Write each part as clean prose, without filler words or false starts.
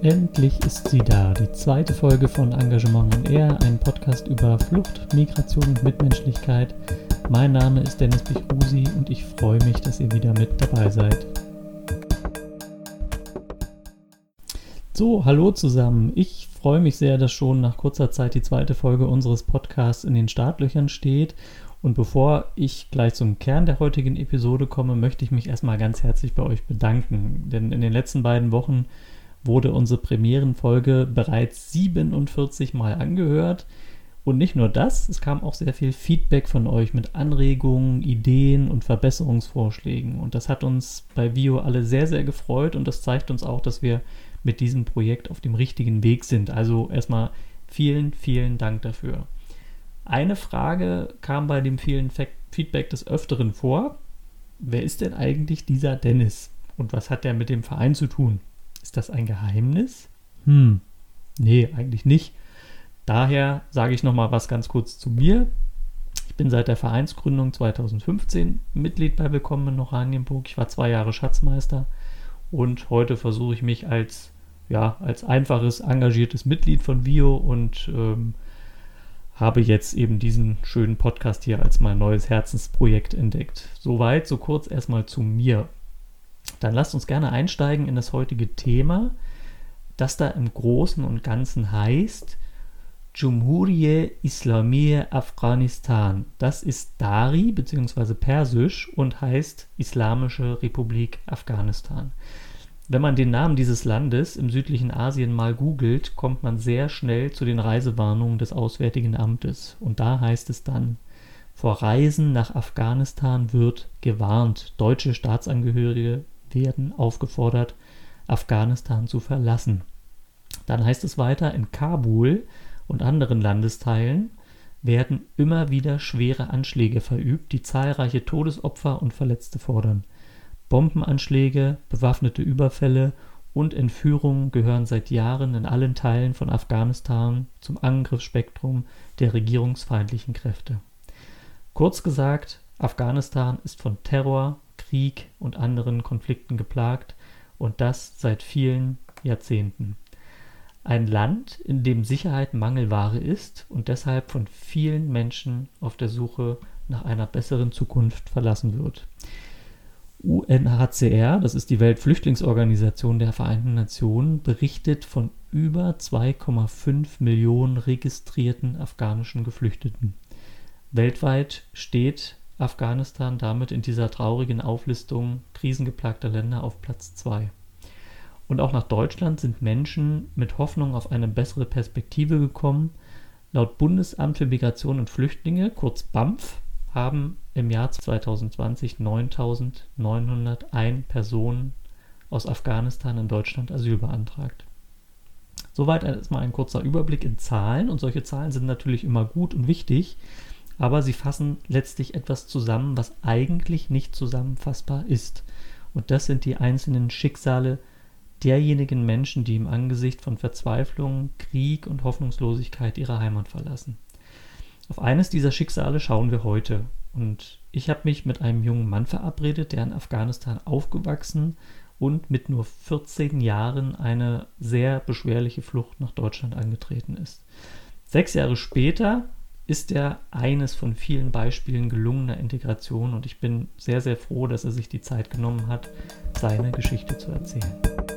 Endlich ist sie da, die zweite Folge von Engagement on Air, ein Podcast über Flucht, Migration und Mitmenschlichkeit. Mein Name ist Dennis Bichrusi und ich freue mich, dass ihr wieder mit dabei seid. So, hallo zusammen. Ich freue mich sehr, dass schon nach kurzer Zeit die zweite Folge unseres Podcasts in den Startlöchern steht. Und bevor ich gleich zum Kern der heutigen Episode komme, möchte ich mich erstmal ganz herzlich bei euch bedanken. Denn in den letzten beiden Wochen wurde unsere Premierenfolge bereits 47 Mal angehört. Und nicht nur das, es kam auch sehr viel Feedback von euch mit Anregungen, Ideen und Verbesserungsvorschlägen. Und das hat uns bei Vio alle sehr, sehr gefreut und das zeigt uns auch, dass wir mit diesem Projekt auf dem richtigen Weg sind. Also erstmal vielen, vielen Dank dafür. Eine Frage kam bei dem vielen Feedback des Öfteren vor. Wer ist denn eigentlich dieser Dennis? Und was hat der mit dem Verein zu tun? Ist das ein Geheimnis? Nee, eigentlich nicht. Daher sage ich nochmal was ganz kurz zu mir. Ich bin seit der Vereinsgründung 2015 Mitglied bei Willkommen in Oranienburg. Ich war 2 Jahre Schatzmeister und heute versuche ich mich als einfaches, engagiertes Mitglied von Vio und habe jetzt eben diesen schönen Podcast hier als mein neues Herzensprojekt entdeckt. Soweit, so kurz erstmal zu mir. Dann lasst uns gerne einsteigen in das heutige Thema, das da im Großen und Ganzen heißt Cumhuriyet Islamiyeh Afghanistan. Das ist Dari bzw. Persisch und heißt Islamische Republik Afghanistan. Wenn man den Namen dieses Landes im südlichen Asien mal googelt, kommt man sehr schnell zu den Reisewarnungen des Auswärtigen Amtes. Und da heißt es dann: Vor Reisen nach Afghanistan wird gewarnt. Deutsche Staatsangehörige werden aufgefordert, Afghanistan zu verlassen. Dann heißt es weiter, in Kabul und anderen Landesteilen werden immer wieder schwere Anschläge verübt, die zahlreiche Todesopfer und Verletzte fordern. Bombenanschläge, bewaffnete Überfälle und Entführungen gehören seit Jahren in allen Teilen von Afghanistan zum Angriffsspektrum der regierungsfeindlichen Kräfte. Kurz gesagt, Afghanistan ist von Terror, Krieg und anderen Konflikten geplagt und das seit vielen Jahrzehnten. Ein Land, in dem Sicherheit Mangelware ist und deshalb von vielen Menschen auf der Suche nach einer besseren Zukunft verlassen wird. UNHCR, das ist die Weltflüchtlingsorganisation der Vereinten Nationen, berichtet von über 2,5 Millionen registrierten afghanischen Geflüchteten. Weltweit steht Afghanistan damit in dieser traurigen Auflistung krisengeplagter Länder auf Platz 2. Und auch nach Deutschland sind Menschen mit Hoffnung auf eine bessere Perspektive gekommen. Laut Bundesamt für Migration und Flüchtlinge, kurz BAMF, haben im Jahr 2020 9.901 Personen aus Afghanistan in Deutschland Asyl beantragt. Soweit erstmal ein kurzer Überblick in Zahlen. Und solche Zahlen sind natürlich immer gut und wichtig, aber sie fassen letztlich etwas zusammen, was eigentlich nicht zusammenfassbar ist. Und das sind die einzelnen Schicksale derjenigen Menschen, die im Angesicht von Verzweiflung, Krieg und Hoffnungslosigkeit ihre Heimat verlassen. Auf eines dieser Schicksale schauen wir heute. Und ich habe mich mit einem jungen Mann verabredet, der in Afghanistan aufgewachsen und mit nur 14 Jahren eine sehr beschwerliche Flucht nach Deutschland angetreten ist. 6 Jahre später ist er eines von vielen Beispielen gelungener Integration und ich bin sehr, sehr froh, dass er sich die Zeit genommen hat, seine Geschichte zu erzählen.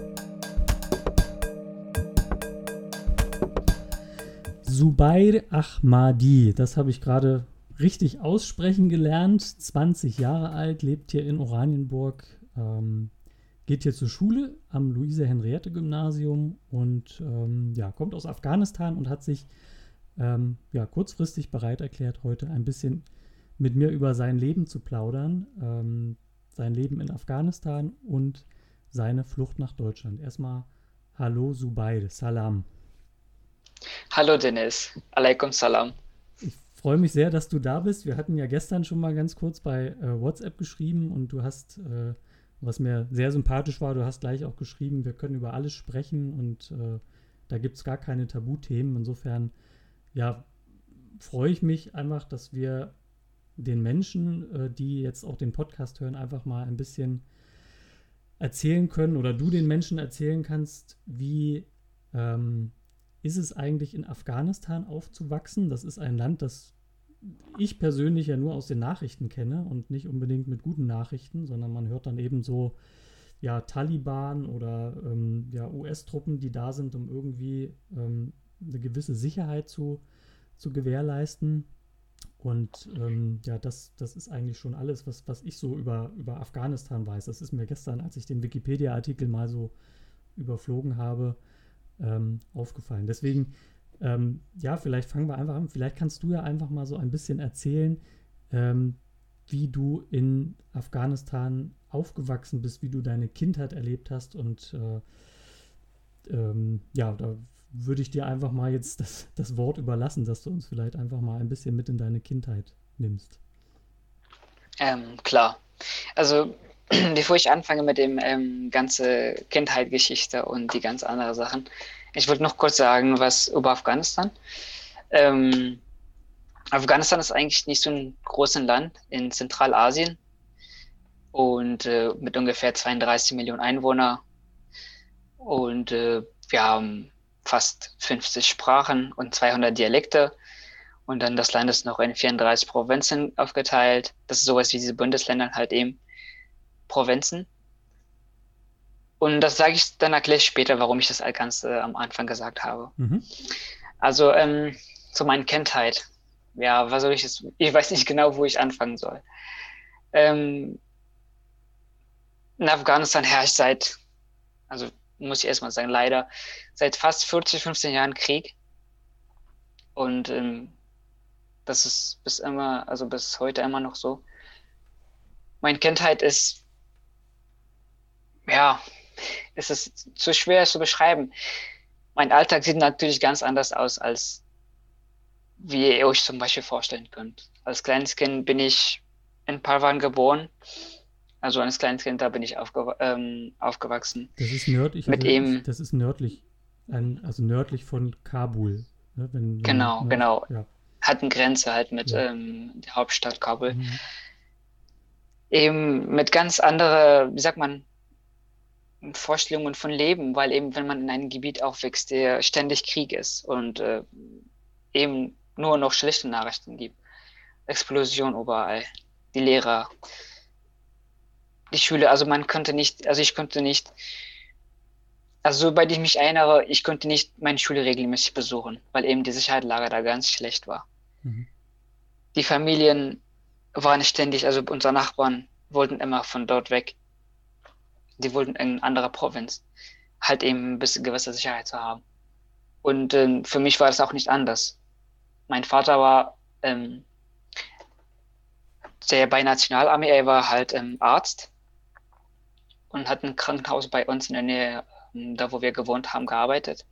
Zubair Ahmadi, das habe ich gerade richtig aussprechen gelernt, 20 Jahre alt, lebt hier in Oranienburg, geht hier zur Schule am Luise-Henriette-Gymnasium und kommt aus Afghanistan und hat sich kurzfristig bereit erklärt, heute ein bisschen mit mir über sein Leben zu plaudern, sein Leben in Afghanistan und seine Flucht nach Deutschland. Erstmal hallo Zubair, Salam. Hallo Dennis, Alaikum Salam. Ich freue mich sehr, dass du da bist. Wir hatten ja gestern schon mal ganz kurz bei WhatsApp geschrieben und du hast, was mir sehr sympathisch war, du hast gleich auch geschrieben, wir können über alles sprechen und da gibt es gar keine Tabuthemen. Insofern, freue ich mich einfach, dass wir den Menschen, die jetzt auch den Podcast hören, einfach mal ein bisschen erzählen können oder du den Menschen erzählen kannst, wie ist es eigentlich in Afghanistan aufzuwachsen? Das ist ein Land, das ich persönlich ja nur aus den Nachrichten kenne und nicht unbedingt mit guten Nachrichten, sondern man hört dann eben so, ja, Taliban oder ja, US-Truppen, die da sind, um irgendwie eine gewisse Sicherheit zu gewährleisten. Und ja, das ist eigentlich schon alles, was ich so über Afghanistan weiß. Das ist mir gestern, als ich den Wikipedia-Artikel mal so überflogen habe, aufgefallen. Deswegen, ja, vielleicht fangen wir einfach an. Vielleicht kannst du ja einfach mal so ein bisschen erzählen, wie du in Afghanistan aufgewachsen bist, wie du deine Kindheit erlebt hast. Und ja, da würde ich dir einfach mal jetzt das Wort überlassen, dass du uns vielleicht einfach mal ein bisschen mit in deine Kindheit nimmst. Klar. Also, bevor ich anfange mit dem ganze Kindheitsgeschichte und die ganz anderen Sachen, ich wollte noch kurz sagen, was über Afghanistan. Ähm, Afghanistan ist eigentlich nicht so ein großes Land in Zentralasien und mit ungefähr 32 Millionen Einwohnern und wir haben fast 50 Sprachen und 200 Dialekte. Und dann das Land ist noch in 34 Provinzen aufgeteilt. Das ist sowas wie diese Bundesländer, halt eben Provinzen. Und das sage ich, dann erkläre ich später, warum ich das ganz am Anfang gesagt habe. Mhm. Also zu meiner Kindheit. Ja, was soll ich jetzt? Ich weiß nicht genau, wo ich anfangen soll. In Afghanistan herrscht also muss ich erstmal sagen, leider seit fast 40, 15 Jahren Krieg. Und das ist bis heute immer noch so. Meine Kindheit ist, ja, es ist zu schwer zu beschreiben. Mein Alltag sieht natürlich ganz anders aus, als wie ihr euch zum Beispiel vorstellen könnt. Als kleines Kind bin ich in Parwan geboren. Also als kleines Kind, da bin ich aufgewachsen. Das ist nördlich, das ist nördlich, also nördlich von Kabul. Ne? Genau. Ja. Hat eine Grenze halt mit Ja. der Hauptstadt Kabul. Mhm. Eben mit ganz anderen, wie sagt man, Vorstellungen von Leben, weil eben, wenn man in einem Gebiet aufwächst, der ständig Krieg ist und eben nur noch schlechte Nachrichten gibt. Explosion überall. Die Lehrer, die Schüler, also ich konnte nicht, also soweit ich mich erinnere, ich konnte nicht meine Schule regelmäßig besuchen, weil eben die Sicherheitslage da ganz schlecht war. Mhm. Die Familien waren ständig, also unsere Nachbarn wollten immer von dort weg. Die wollten in eine andere Provinz, halt eben ein bisschen gewisse Sicherheit zu haben. Und für mich war das auch nicht anders. Mein Vater war der bei Nationalarmee, er war halt Arzt und hat ein Krankenhaus bei uns in der Nähe, da wo wir gewohnt haben, gearbeitet.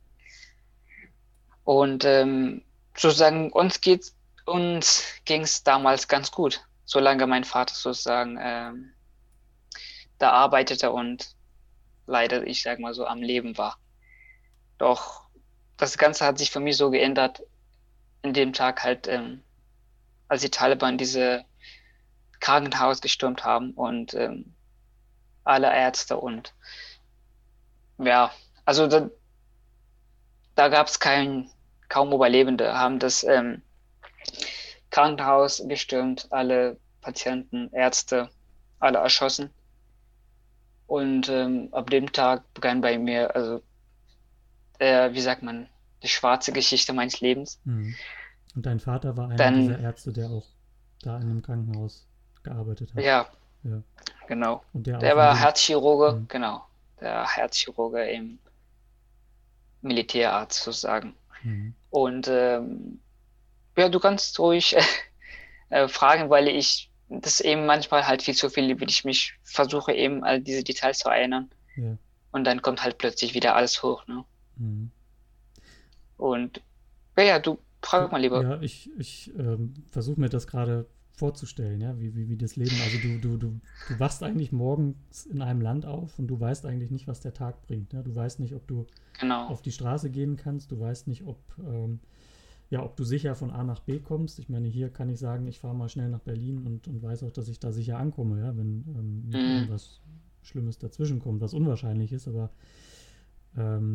Und sozusagen uns ging es damals ganz gut, solange mein Vater sozusagen da arbeitete und leider, ich sag mal so, am Leben war. Doch das Ganze hat sich für mich so geändert, in dem Tag halt, als die Taliban diese Krankenhaus gestürmt haben und alle Ärzte und ja, also da gab es kaum Überlebende, haben das Krankenhaus gestürmt, alle Patienten, Ärzte, alle erschossen. Und ab dem Tag begann bei mir, also wie sagt man, die schwarze Geschichte meines Lebens. Mhm. Und dein Vater war einer Dann, dieser Ärzte, der auch da in einem Krankenhaus gearbeitet hat. ja, Ja. genau. Und der Der auch in war dem. Herzchirurge, Mhm. genau. Der Herzchirurge im Militärarzt sozusagen. Mhm. Und ja, du kannst ruhig fragen, weil das eben manchmal halt viel zu viel, wie ich mich versuche eben all diese Details zu erinnern. Ja. Und dann kommt halt plötzlich wieder alles hoch, ne? Mhm. Und ja, du frag mal lieber. Ja, ich versuche mir das gerade vorzustellen, ja, wie das Leben. Also du wachst eigentlich morgens in einem Land auf und du weißt eigentlich nicht, was der Tag bringt. Ne? Du weißt nicht, ob du Genau. auf die Straße gehen kannst, du weißt nicht, ob du sicher von A nach B kommst. Ich meine, hier kann ich sagen, ich fahre mal schnell nach Berlin und weiß auch, dass ich da sicher ankomme, ja, wenn nicht irgendwas Schlimmes dazwischen kommt, was unwahrscheinlich ist, aber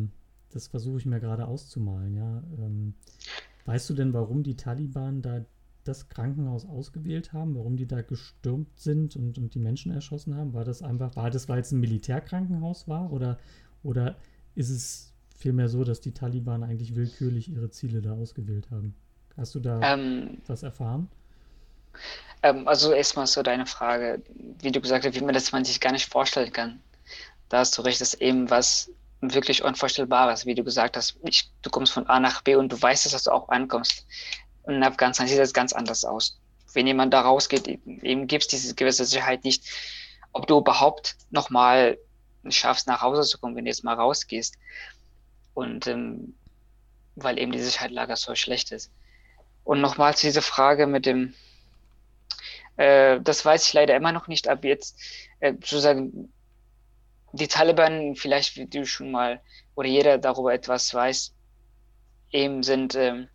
das versuche ich mir gerade auszumalen, ja. Weißt du denn, warum die Taliban da das Krankenhaus ausgewählt haben, warum die da gestürmt sind und die Menschen erschossen haben? War das einfach, weil es ein Militärkrankenhaus war oder ist es vielmehr so, dass die Taliban eigentlich willkürlich ihre Ziele da ausgewählt haben? Hast du da Ähm, was erfahren? also erstmal so deine Frage, wie du gesagt hast, wie man sich gar nicht vorstellen kann. Da hast du recht, das ist eben was wirklich Unvorstellbares, wie du gesagt hast. Du kommst von A nach B und du weißt, dass du auch ankommst. Und in Afghanistan sieht das ganz anders aus. Wenn jemand da rausgeht, eben gibt es diese gewisse Sicherheit nicht, ob du überhaupt nochmal schaffst, nach Hause zu kommen, wenn du jetzt mal rausgehst. Und weil eben die Sicherheitslage so schlecht ist. Und nochmal zu dieser Frage mit dem, das weiß ich leider immer noch nicht, ab jetzt sozusagen die Taliban, vielleicht wie du schon mal oder jeder darüber etwas weiß, eben sind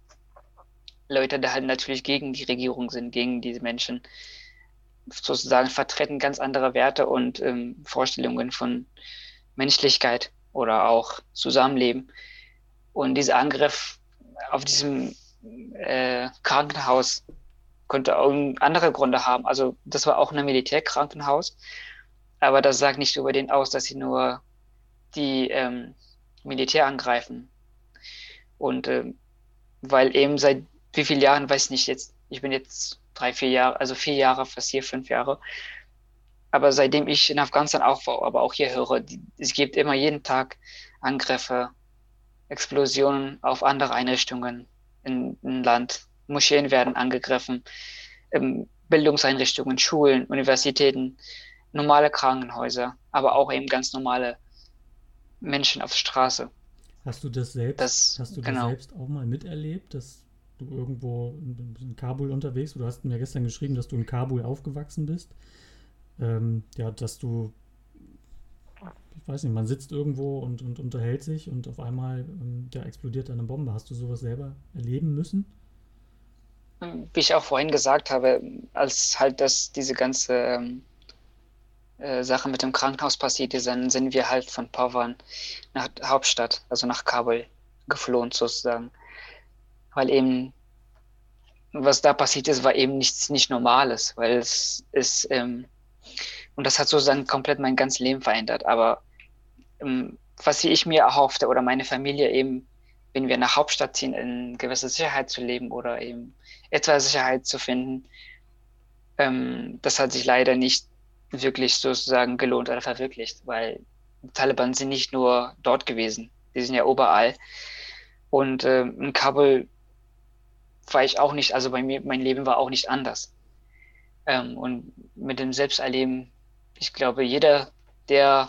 Leute, die halt natürlich gegen die Regierung sind, gegen diese Menschen, sozusagen vertreten ganz andere Werte und Vorstellungen von Menschlichkeit oder auch Zusammenleben. Und dieser Angriff auf diesem Krankenhaus konnte auch andere Gründe haben. Also das war auch ein Militärkrankenhaus, aber das sagt nicht über den aus, dass sie nur die Militär angreifen. Und weil eben seit wie vielen Jahren, weiß ich nicht jetzt, ich bin jetzt 3, 4 Jahre, also 4 Jahre, fast 4, 5 Jahre, aber seitdem ich in Afghanistan auch war, aber auch hier höre, es gibt immer jeden Tag Angriffe, Explosionen auf andere Einrichtungen im Land. Moscheen werden angegriffen, Bildungseinrichtungen, Schulen, Universitäten, normale Krankenhäuser, aber auch eben ganz normale Menschen auf der Straße. Hast du das Genau. selbst auch mal miterlebt, dass du irgendwo in Kabul unterwegs, du hast mir gestern geschrieben, dass du in Kabul aufgewachsen bist, ja, dass du, ich weiß nicht, man sitzt irgendwo und unterhält sich und auf einmal ja, explodiert eine Bombe. Hast du sowas selber erleben müssen? Wie ich auch vorhin gesagt habe, als halt diese ganze Sache mit dem Krankenhaus passiert ist, dann sind wir halt von Pavan nach der Hauptstadt, also nach Kabul, geflohen sozusagen. Weil eben, was da passiert ist, war eben nichts nicht Normales, weil es ist, und das hat sozusagen komplett mein ganzes Leben verändert. Aber was ich mir erhoffte oder meine Familie eben, wenn wir nach Hauptstadt ziehen, in gewisser Sicherheit zu leben oder eben etwas Sicherheit zu finden, das hat sich leider nicht wirklich sozusagen gelohnt oder verwirklicht, weil die Taliban sind nicht nur dort gewesen, die sind ja überall. Und in Kabul war ich auch nicht, also bei mir, mein Leben war auch nicht anders. Und mit dem Selbsterleben, ich glaube, jeder, der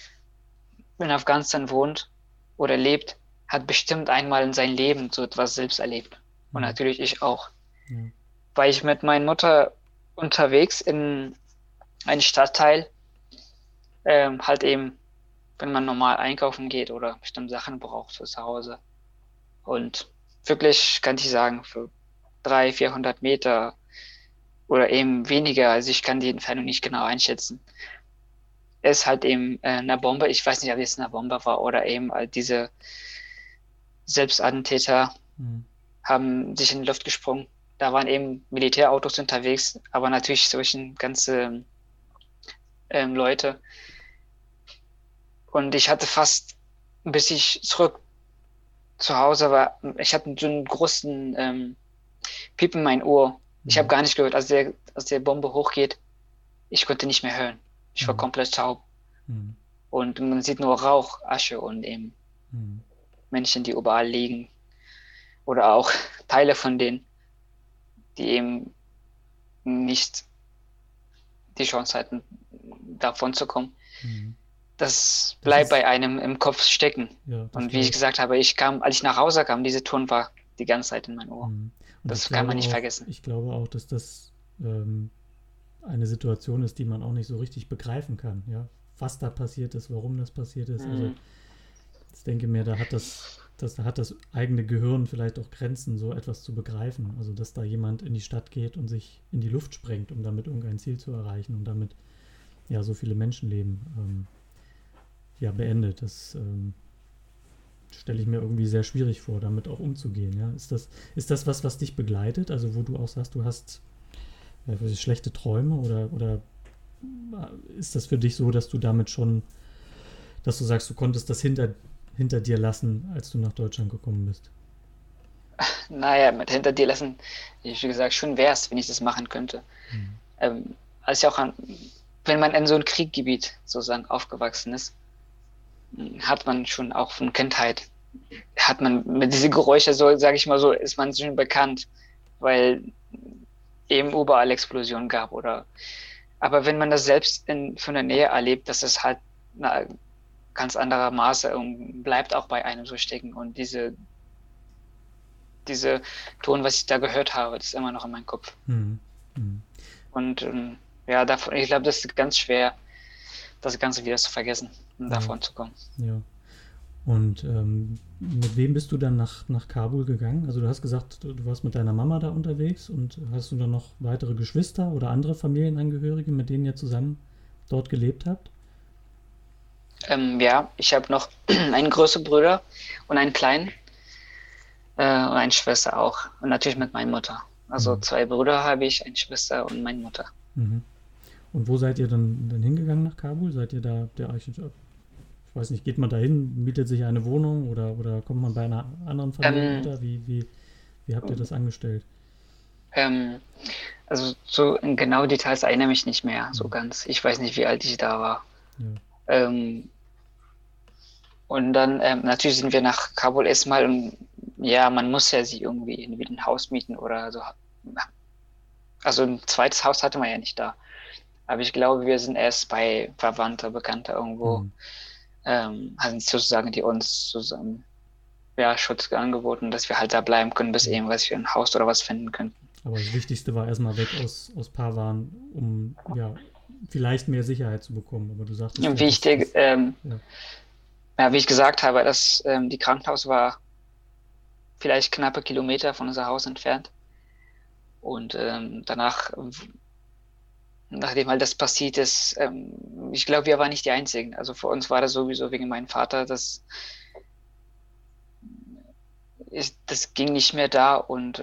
in Afghanistan wohnt oder lebt, hat bestimmt einmal in seinem Leben so etwas selbst erlebt. Und Hm, natürlich ich auch. ja. War ich mit meiner Mutter unterwegs in einem Stadtteil, halt eben, wenn man normal einkaufen geht oder bestimmte Sachen braucht für zu Hause. Und wirklich, kann ich sagen, für 300, 400 Meter oder eben weniger, also ich kann die Entfernung nicht genau einschätzen, ist halt eben eine Bombe. Ich weiß nicht, ob es eine Bombe war oder eben diese Selbstattentäter Hm, haben sich in die Luft gesprungen. Da waren eben Militärautos unterwegs, aber natürlich solchen ganze Leute. Und ich hatte fast, bis ich zurück zu Hause war, ich hatte so einen großen Piep in mein Ohr. Ich habe hm, gar nicht gehört, als der Bombe hochgeht. Ich konnte nicht mehr hören. Ich war hm, komplett taub. hm, Und man sieht nur Rauch, Asche und eben hm. Menschen, die überall liegen. Oder auch Teile von denen, die eben nicht die Chance hatten, davon zu kommen. Hm. Das Das bleibt ist, bei einem im Kopf stecken. ja, das Und wie ich glaube ich. gesagt habe, als ich nach Hause kam, diese Ton war die ganze Zeit in meinem Ohr. Hm. Und Das kann man nicht vergessen. ich glaube auch, dass das eine Situation ist, die man auch nicht so richtig begreifen kann, ja. Was da passiert ist, warum das passiert ist. Also Mhm. ich denke mir, da hat das eigene Gehirn vielleicht auch Grenzen, so etwas zu begreifen. Also dass da jemand in die Stadt geht und sich in die Luft sprengt, um damit irgendein Ziel zu erreichen und damit ja so viele Menschenleben ja beendet. Das stelle ich mir irgendwie sehr schwierig vor, damit auch umzugehen. Ja? Ist das was dich begleitet? Also wo du auch sagst, du hast schlechte Träume oder ist das für dich so, dass du damit schon, dass du sagst, du konntest das hinter dir lassen, als du nach Deutschland gekommen bist? Naja, mit hinter dir lassen, wie gesagt, schon wäre es, wenn ich das machen könnte. Als ja auch wenn man in so einem Kriegsgebiet sozusagen aufgewachsen ist, hat man schon auch von Kindheit, hat man mit diesen Geräuschen, so sage ich mal so, ist man schon bekannt, weil eben überall Explosionen gab aber wenn man das selbst von der Nähe erlebt, dass es halt eine ganz anderer Maße und bleibt auch bei einem so stecken und diese Ton, was ich da gehört habe, das ist immer noch in meinem Kopf. Und ja, ich glaube, das ist ganz schwer, das Ganze wieder zu vergessen und davon zu kommen. Ja. Und mit wem bist du dann nach Kabul gegangen? Also du hast gesagt, du warst mit deiner Mama da unterwegs und hast du dann noch weitere Geschwister oder andere Familienangehörige, mit denen ihr zusammen dort gelebt habt? Ja, ich habe noch einen großen Bruder und einen kleinen und eine Schwester auch. Und natürlich mit meiner Mutter. Also 2 Brüder habe ich, eine Schwester und meine Mutter. Und wo seid ihr dann hingegangen nach Kabul? Seid ihr da ich weiß nicht, geht man da hin, mietet sich eine Wohnung oder kommt man bei einer anderen Familie unter? Wie habt ihr das angestellt? Also so in genaue Details erinnere mich nicht mehr so ganz. Ich weiß nicht, wie alt ich da war. Ja. Und dann natürlich sind wir nach Kabul erstmal und ja, man muss ja sich irgendwie ein Haus mieten oder so. Also ein zweites Haus hatte man ja nicht da. Aber ich glaube, wir sind erst bei Verwandter, Bekannter irgendwo, haben sozusagen die uns zusammen Schutz angeboten, dass wir halt da bleiben können, bis irgendwas für ein Haus oder was finden könnten. Aber das Wichtigste war erstmal weg aus Pavan, um vielleicht mehr Sicherheit zu bekommen. Aber du sagtest wichtig, wie ich gesagt habe, dass die Krankenhaus war vielleicht knappe Kilometer von unser Haus entfernt. Und danach, nachdem halt das passiert ist, ich glaube, wir waren nicht die Einzigen. Also für uns war das sowieso wegen meinem Vater, das ging nicht mehr da und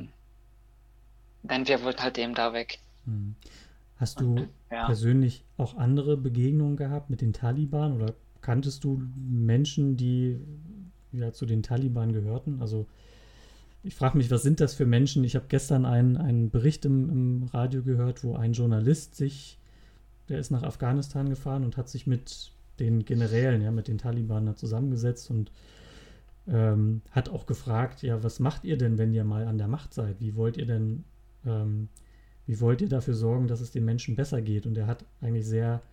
dann wir wollten halt eben da weg. Hast du persönlich auch andere Begegnungen gehabt mit den Taliban oder kanntest du Menschen, die zu den Taliban gehörten? Also ich frage mich, was sind das für Menschen? Ich habe gestern einen Bericht im Radio gehört, wo ein Journalist der ist nach Afghanistan gefahren und hat sich mit den Generälen, mit den Taliban da zusammengesetzt und hat auch gefragt, was macht ihr denn, wenn ihr mal an der Macht seid? Wie wollt ihr dafür sorgen, dass es den Menschen besser geht? Und er hat eigentlich sehr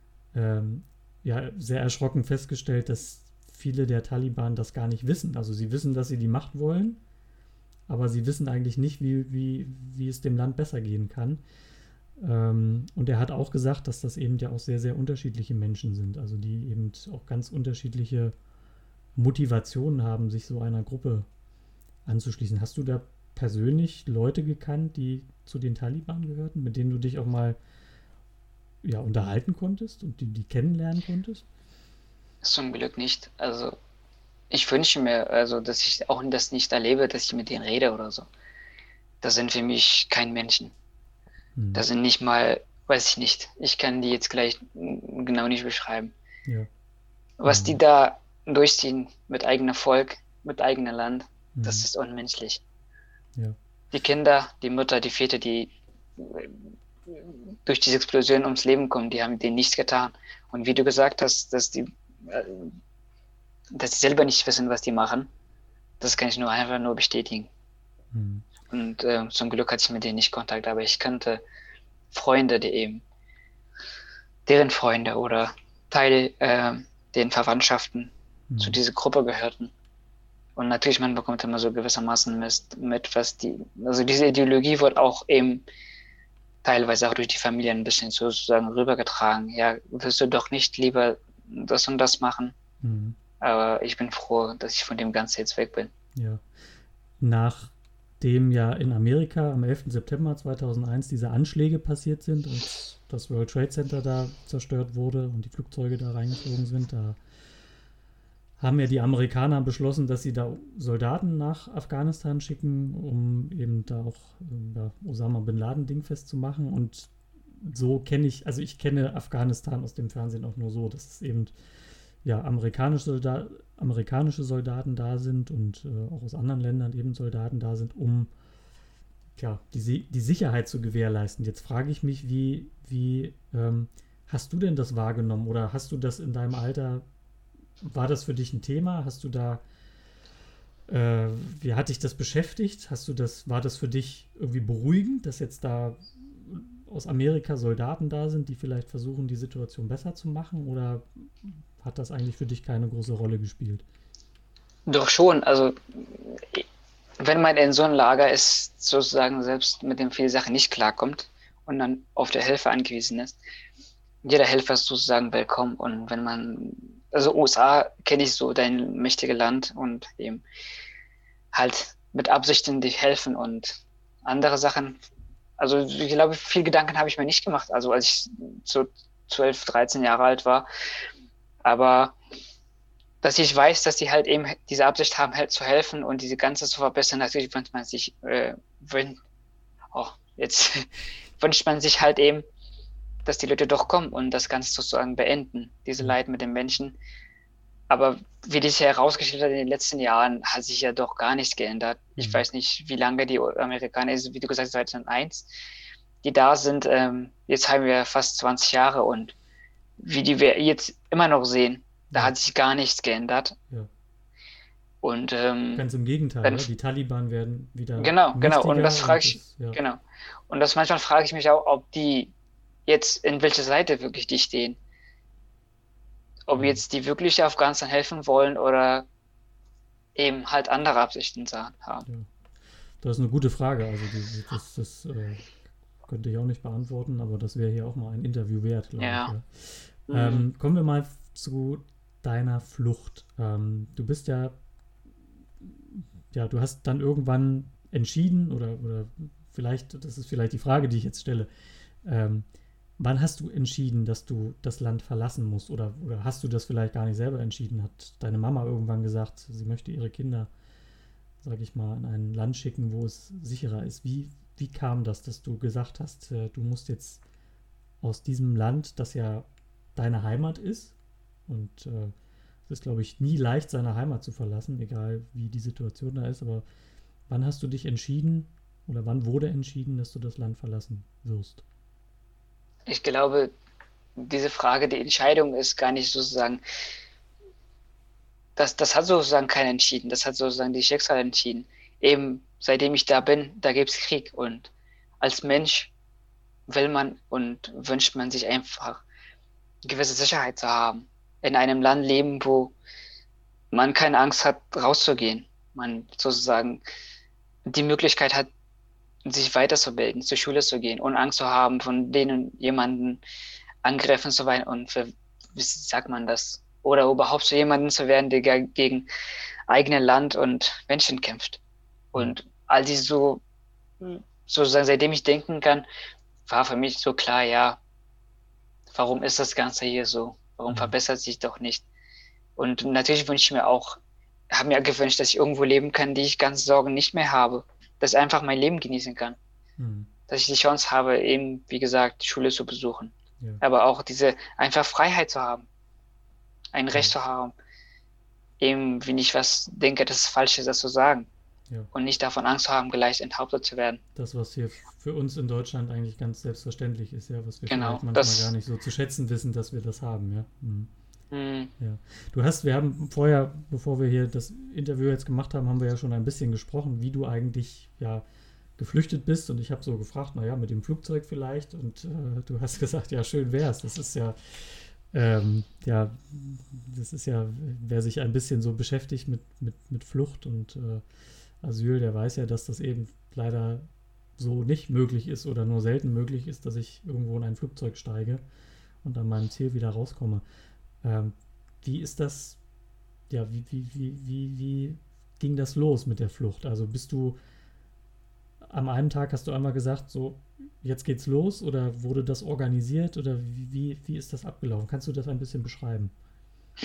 erschrocken festgestellt, dass viele der Taliban das gar nicht wissen. Also sie wissen, dass sie die Macht wollen, aber sie wissen eigentlich nicht, wie es dem Land besser gehen kann. Und er hat auch gesagt, dass das eben ja auch sehr, sehr unterschiedliche Menschen sind, also die eben auch ganz unterschiedliche Motivationen haben, sich so einer Gruppe anzuschließen. Hast du da persönlich Leute gekannt, die zu den Taliban gehörten, mit denen du dich auch mal unterhalten konntest und die kennenlernen konntest? Zum Glück nicht. Also ich wünsche mir, dass ich auch das nicht erlebe, dass ich mit denen rede oder so. Das sind für mich kein Menschen. Das sind nicht mal, weiß ich nicht. Ich kann die jetzt gleich genau nicht beschreiben. Ja. Was die da durchziehen mit eigenem Volk, mit eigenem Land, das ist unmenschlich. Ja. Die Kinder, die Mütter, die Väter, die durch diese Explosion ums Leben kommen, die haben denen nichts getan. Und wie du gesagt hast, dass die selber nicht wissen, was die machen, das kann ich einfach nur bestätigen. Und zum Glück hatte ich mit denen nicht Kontakt, aber ich kannte Freunde, deren Freunde oder Teile den Verwandtschaften zu dieser Gruppe gehörten. Und natürlich, man bekommt immer so gewissermaßen mit, was diese Ideologie wird auch eben teilweise auch durch die Familie ein bisschen sozusagen rübergetragen. Ja, willst du doch nicht lieber das und das machen? Aber ich bin froh, dass ich von dem Ganzen jetzt weg bin. Ja. Nachdem ja in Amerika am 11. September 2001 diese Anschläge passiert sind und das World Trade Center da zerstört wurde und die Flugzeuge da reingeflogen sind, da haben ja die Amerikaner beschlossen, dass sie da Soldaten nach Afghanistan schicken, um eben da auch Osama Bin Laden dingfest zu machen. Und so ich kenne Afghanistan aus dem Fernsehen auch nur so, dass es eben ja amerikanische Soldaten da sind und auch aus anderen Ländern eben Soldaten da sind, um die Sicherheit zu gewährleisten. Jetzt frage ich mich, wie hast du denn das wahrgenommen oder hast du das in deinem Alter, war das für dich ein Thema? Hast du da, wie hat dich das beschäftigt? War das für dich irgendwie beruhigend, dass jetzt da aus Amerika Soldaten da sind, die vielleicht versuchen, die Situation besser zu machen? Oder hat das eigentlich für dich keine große Rolle gespielt? Doch schon, also wenn man in so einem Lager ist, sozusagen selbst mit den vielen Sachen nicht klarkommt und dann auf der Hilfe angewiesen ist, jeder Helfer ist sozusagen willkommen. Und wenn man, also USA kenne ich so, dein mächtiges Land und eben halt mit Absichten, die helfen und andere Sachen. Also ich glaube, viel Gedanken habe ich mir nicht gemacht, also als ich so 12, 13 Jahre alt war. Aber dass ich weiß, dass die halt eben diese Absicht haben, halt zu helfen und diese Ganze zu verbessern, natürlich wünscht man sich, jetzt wünscht man sich halt eben, dass die Leute doch kommen und das Ganze sozusagen beenden, diese Leid mit den Menschen. Aber wie das herausgestellt hat in den letzten Jahren, hat sich ja doch gar nichts geändert. Ich weiß nicht, wie lange die Amerikaner, wie du gesagt hast, 2001, die da sind. Jetzt haben wir fast 20 Jahre und wie die wir jetzt immer noch sehen, da hat sich gar nichts geändert. Ja. Und ganz im Gegenteil, die Taliban werden wieder genau. Und das frage ich, genau. Und das manchmal frage ich mich auch, ob die jetzt in welcher Seite wirklich die stehen. Ob jetzt die wirklich Afghanistan helfen wollen oder eben halt andere Absichten haben. Ja. Das ist eine gute Frage. Also das könnte ich auch nicht beantworten, aber das wäre hier auch mal ein Interview wert, glaube ich. Ja. Kommen wir mal zu deiner Flucht. Du bist du hast dann irgendwann entschieden oder vielleicht, das ist vielleicht die Frage, die ich jetzt stelle, wann hast du entschieden, dass du das Land verlassen musst? Oder hast du das vielleicht gar nicht selber entschieden? Hat deine Mama irgendwann gesagt, sie möchte ihre Kinder, sag ich mal, in ein Land schicken, wo es sicherer ist? Wie kam das, dass du gesagt hast, du musst jetzt aus diesem Land, das ja deine Heimat ist, und es ist, glaube ich, nie leicht, seine Heimat zu verlassen, egal wie die Situation da ist, aber wann hast du dich entschieden oder wann wurde entschieden, dass du das Land verlassen wirst? Ich glaube, diese Frage, die Entscheidung ist gar nicht sozusagen, das hat sozusagen keiner entschieden, das hat sozusagen die Schicksal entschieden. Eben seitdem ich da bin, da gibt es Krieg und als Mensch will man und wünscht man sich einfach gewisse Sicherheit zu haben. In einem Land leben, wo man keine Angst hat, rauszugehen. Man sozusagen die Möglichkeit hat, sich weiterzubilden, zur Schule zu gehen, ohne Angst zu haben, von denen jemanden angreifen zu werden und wie sagt man das? Oder überhaupt zu jemandem zu werden, der gegen eigenes Land und Menschen kämpft. Und all die sozusagen, seitdem ich denken kann, war für mich so klar, ja, warum ist das Ganze hier so? Warum verbessert sich doch nicht? Und natürlich wünsche ich mir auch, habe mir gewünscht, dass ich irgendwo leben kann, die ich ganz Sorgen nicht mehr habe. Dass ich einfach mein Leben genießen kann. Dass ich die Chance habe, eben, wie gesagt, Schule zu besuchen. Ja. Aber auch diese einfach Freiheit zu haben. Ein Recht zu haben. Eben, wenn ich was denke, das ist falsch ist, das zu sagen. Ja. Und nicht davon Angst zu haben, gleich enthauptet zu werden. Das, was hier für uns in Deutschland eigentlich ganz selbstverständlich ist, ja, was wir vielleicht manchmal gar nicht so zu schätzen wissen, dass wir das haben, ja. Ja. Wir haben vorher, bevor wir hier das Interview jetzt gemacht haben, haben wir ja schon ein bisschen gesprochen, wie du eigentlich geflüchtet bist, und ich habe so gefragt, mit dem Flugzeug vielleicht, und du hast gesagt, ja, schön wär's. Das ist ja, wer sich ein bisschen so beschäftigt mit Flucht und Asyl, der weiß ja, dass das eben leider so nicht möglich ist oder nur selten möglich ist, dass ich irgendwo in ein Flugzeug steige und an meinem Ziel wieder rauskomme. Wie ist das, wie ging das los mit der Flucht? Also bist du am einen Tag, hast du einmal gesagt, so, jetzt geht's los, oder wurde das organisiert, oder wie ist das abgelaufen? Kannst du das ein bisschen beschreiben?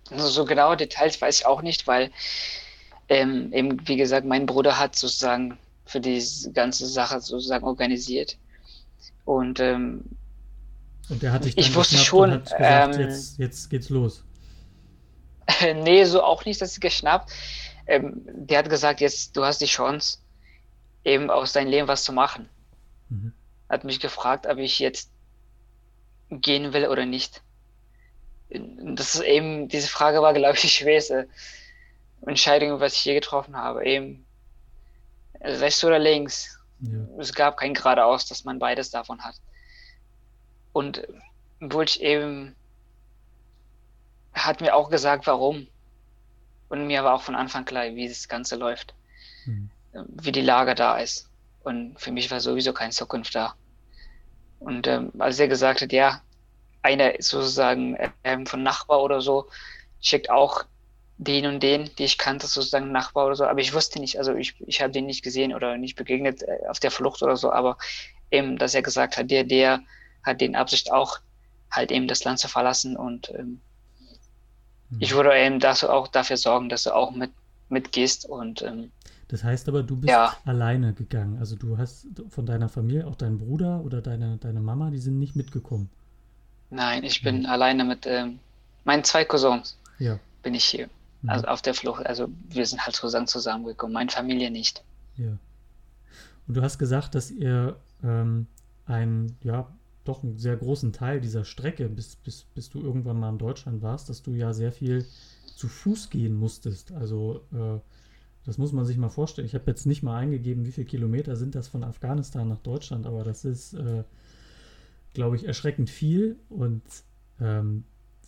Also so genaue Details weiß ich auch nicht, weil eben, wie gesagt, mein Bruder hat sozusagen für diese ganze Sache sozusagen organisiert. Und Und der hat dich dann ich wusste geschnappt und schon, hat gesagt, jetzt geht's los. nee, so auch nicht, dass sie geschnappt. Der hat gesagt, jetzt, du hast die Chance, eben aus deinem Leben was zu machen. Mhm. Hat mich gefragt, ob ich jetzt gehen will oder nicht. Das ist eben, diese Frage war, glaube ich, die schwerste Entscheidung, was ich je getroffen habe. Eben rechts oder links. Ja. Es gab kein geradeaus, dass man beides davon hat. Und Butch eben hat mir auch gesagt, warum. Und mir war auch von Anfang klar, wie das Ganze läuft, Mhm. wie die Lage da ist. Und für mich war sowieso keine Zukunft da. Und als er gesagt hat, ja, einer sozusagen von Nachbar oder so schickt auch den und den, die ich kannte, sozusagen Nachbar oder so, aber ich wusste nicht, also ich habe den nicht gesehen oder nicht begegnet auf der Flucht oder so, aber eben, dass er gesagt hat, der hat den Absicht auch, halt eben das Land zu verlassen und ich würde eben auch dafür sorgen, dass du auch mitgehst und Das heißt aber, du bist ja, alleine gegangen. Also du hast von deiner Familie, auch dein Bruder oder deine Mama, die sind nicht mitgekommen. nein, ich Nee. bin alleine mit meinen zwei Cousins Ja. bin ich hier, Mhm. also auf der Flucht, also wir sind halt sozusagen zusammengekommen, meine Familie nicht. Ja. Und du hast gesagt, dass ihr ja, doch einen sehr großen Teil dieser Strecke, bis du irgendwann mal in Deutschland warst, dass du ja sehr viel zu Fuß gehen musstest. Also das muss man sich mal vorstellen. Ich habe jetzt nicht mal eingegeben, wie viele Kilometer sind das von Afghanistan nach Deutschland, aber das ist, glaube ich, erschreckend viel. Und ähm,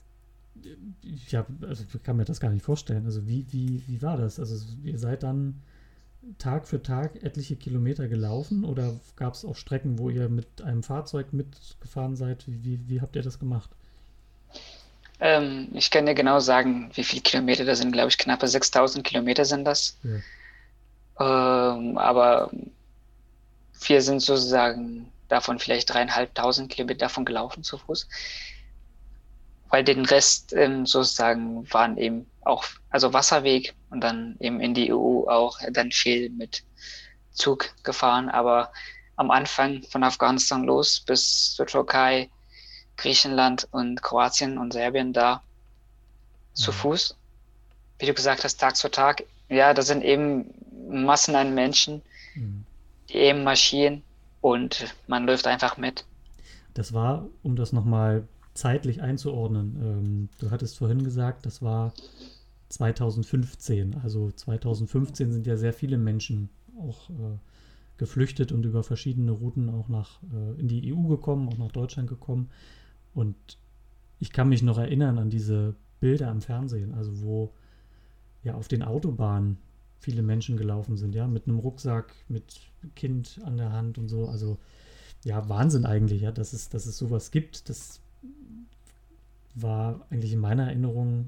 also ich kann mir das gar nicht vorstellen. Also wie war das? Also ihr seid dann Tag für Tag etliche Kilometer gelaufen oder gab es auch Strecken, wo ihr mit einem Fahrzeug mitgefahren seid? Wie habt ihr das gemacht? Ich kann dir genau sagen, wie viele Kilometer das sind, glaube ich, knappe 6000 Kilometer sind das. Ja. Aber wir sind sozusagen davon vielleicht 3500 Kilometer davon gelaufen zu Fuß, weil den Rest sozusagen waren eben auch, also Wasserweg und dann eben in die EU auch dann viel mit Zug gefahren. Aber am Anfang von Afghanistan los bis zur Türkei, Griechenland und Kroatien und Serbien da zu Mhm. Fuß, wie du gesagt hast, Tag für Tag. Ja, da sind eben Massen an Menschen, Mhm. die eben marschieren und man läuft einfach mit. Das war, um das nochmal zeitlich einzuordnen, du hattest vorhin gesagt, das war 2015. Also 2015 sind ja sehr viele Menschen auch geflüchtet und über verschiedene Routen auch in die EU gekommen, auch nach Deutschland gekommen. Und ich kann mich noch erinnern an diese Bilder am Fernsehen, also wo ja auf den Autobahnen viele Menschen gelaufen sind, ja, mit einem Rucksack, mit Kind an der Hand und so. Also ja, Wahnsinn eigentlich, ja, dass es sowas gibt. Das war eigentlich in meiner Erinnerung,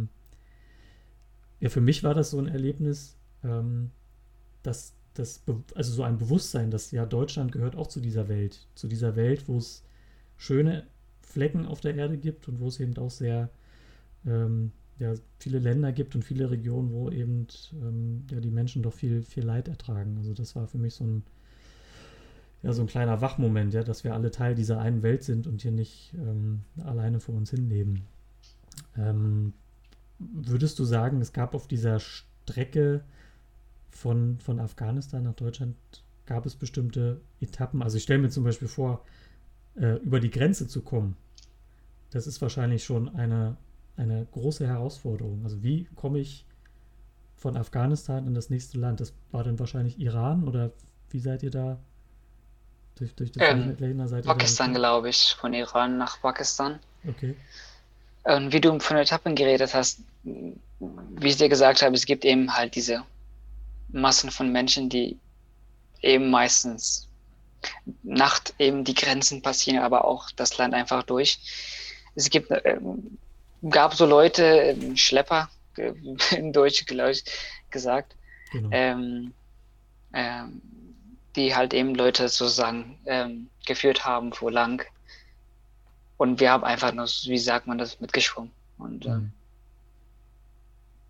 ja, für mich war das so ein Erlebnis, dass also so ein Bewusstsein, dass ja Deutschland gehört auch zu dieser Welt, wo es schöne Flecken auf der Erde gibt und wo es eben auch sehr ja, viele Länder gibt und viele Regionen, wo eben ja, die Menschen doch viel Leid ertragen. Also das war für mich so ein kleiner Wachmoment, ja, dass wir alle Teil dieser einen Welt sind und hier nicht alleine vor uns hin leben. Würdest du sagen, es gab auf dieser Strecke von Afghanistan nach Deutschland, gab es bestimmte Etappen? Also ich stelle mir zum Beispiel vor, über die Grenze zu kommen. Das ist wahrscheinlich schon eine große Herausforderung. Also wie komme ich von Afghanistan in das nächste Land? Das war dann wahrscheinlich Iran oder wie seid ihr da? Durch das Ähm, Länder seid ihr da Pakistan, gekommen? glaube ich, von Iran nach Pakistan. Okay. Und wie du von Etappen geredet hast, wie ich dir gesagt habe, es gibt eben halt diese Massen von Menschen, die eben meistens Nacht eben die Grenzen passieren, aber auch das Land einfach durch. Es gab so Leute, Schlepper, in Deutsch, glaube ich, gesagt, Genau. ähm, ähm, die halt eben Leute sozusagen geführt haben, wo lang. Und wir haben einfach nur, wie sagt man das, mitgeschwommen. Und Hm.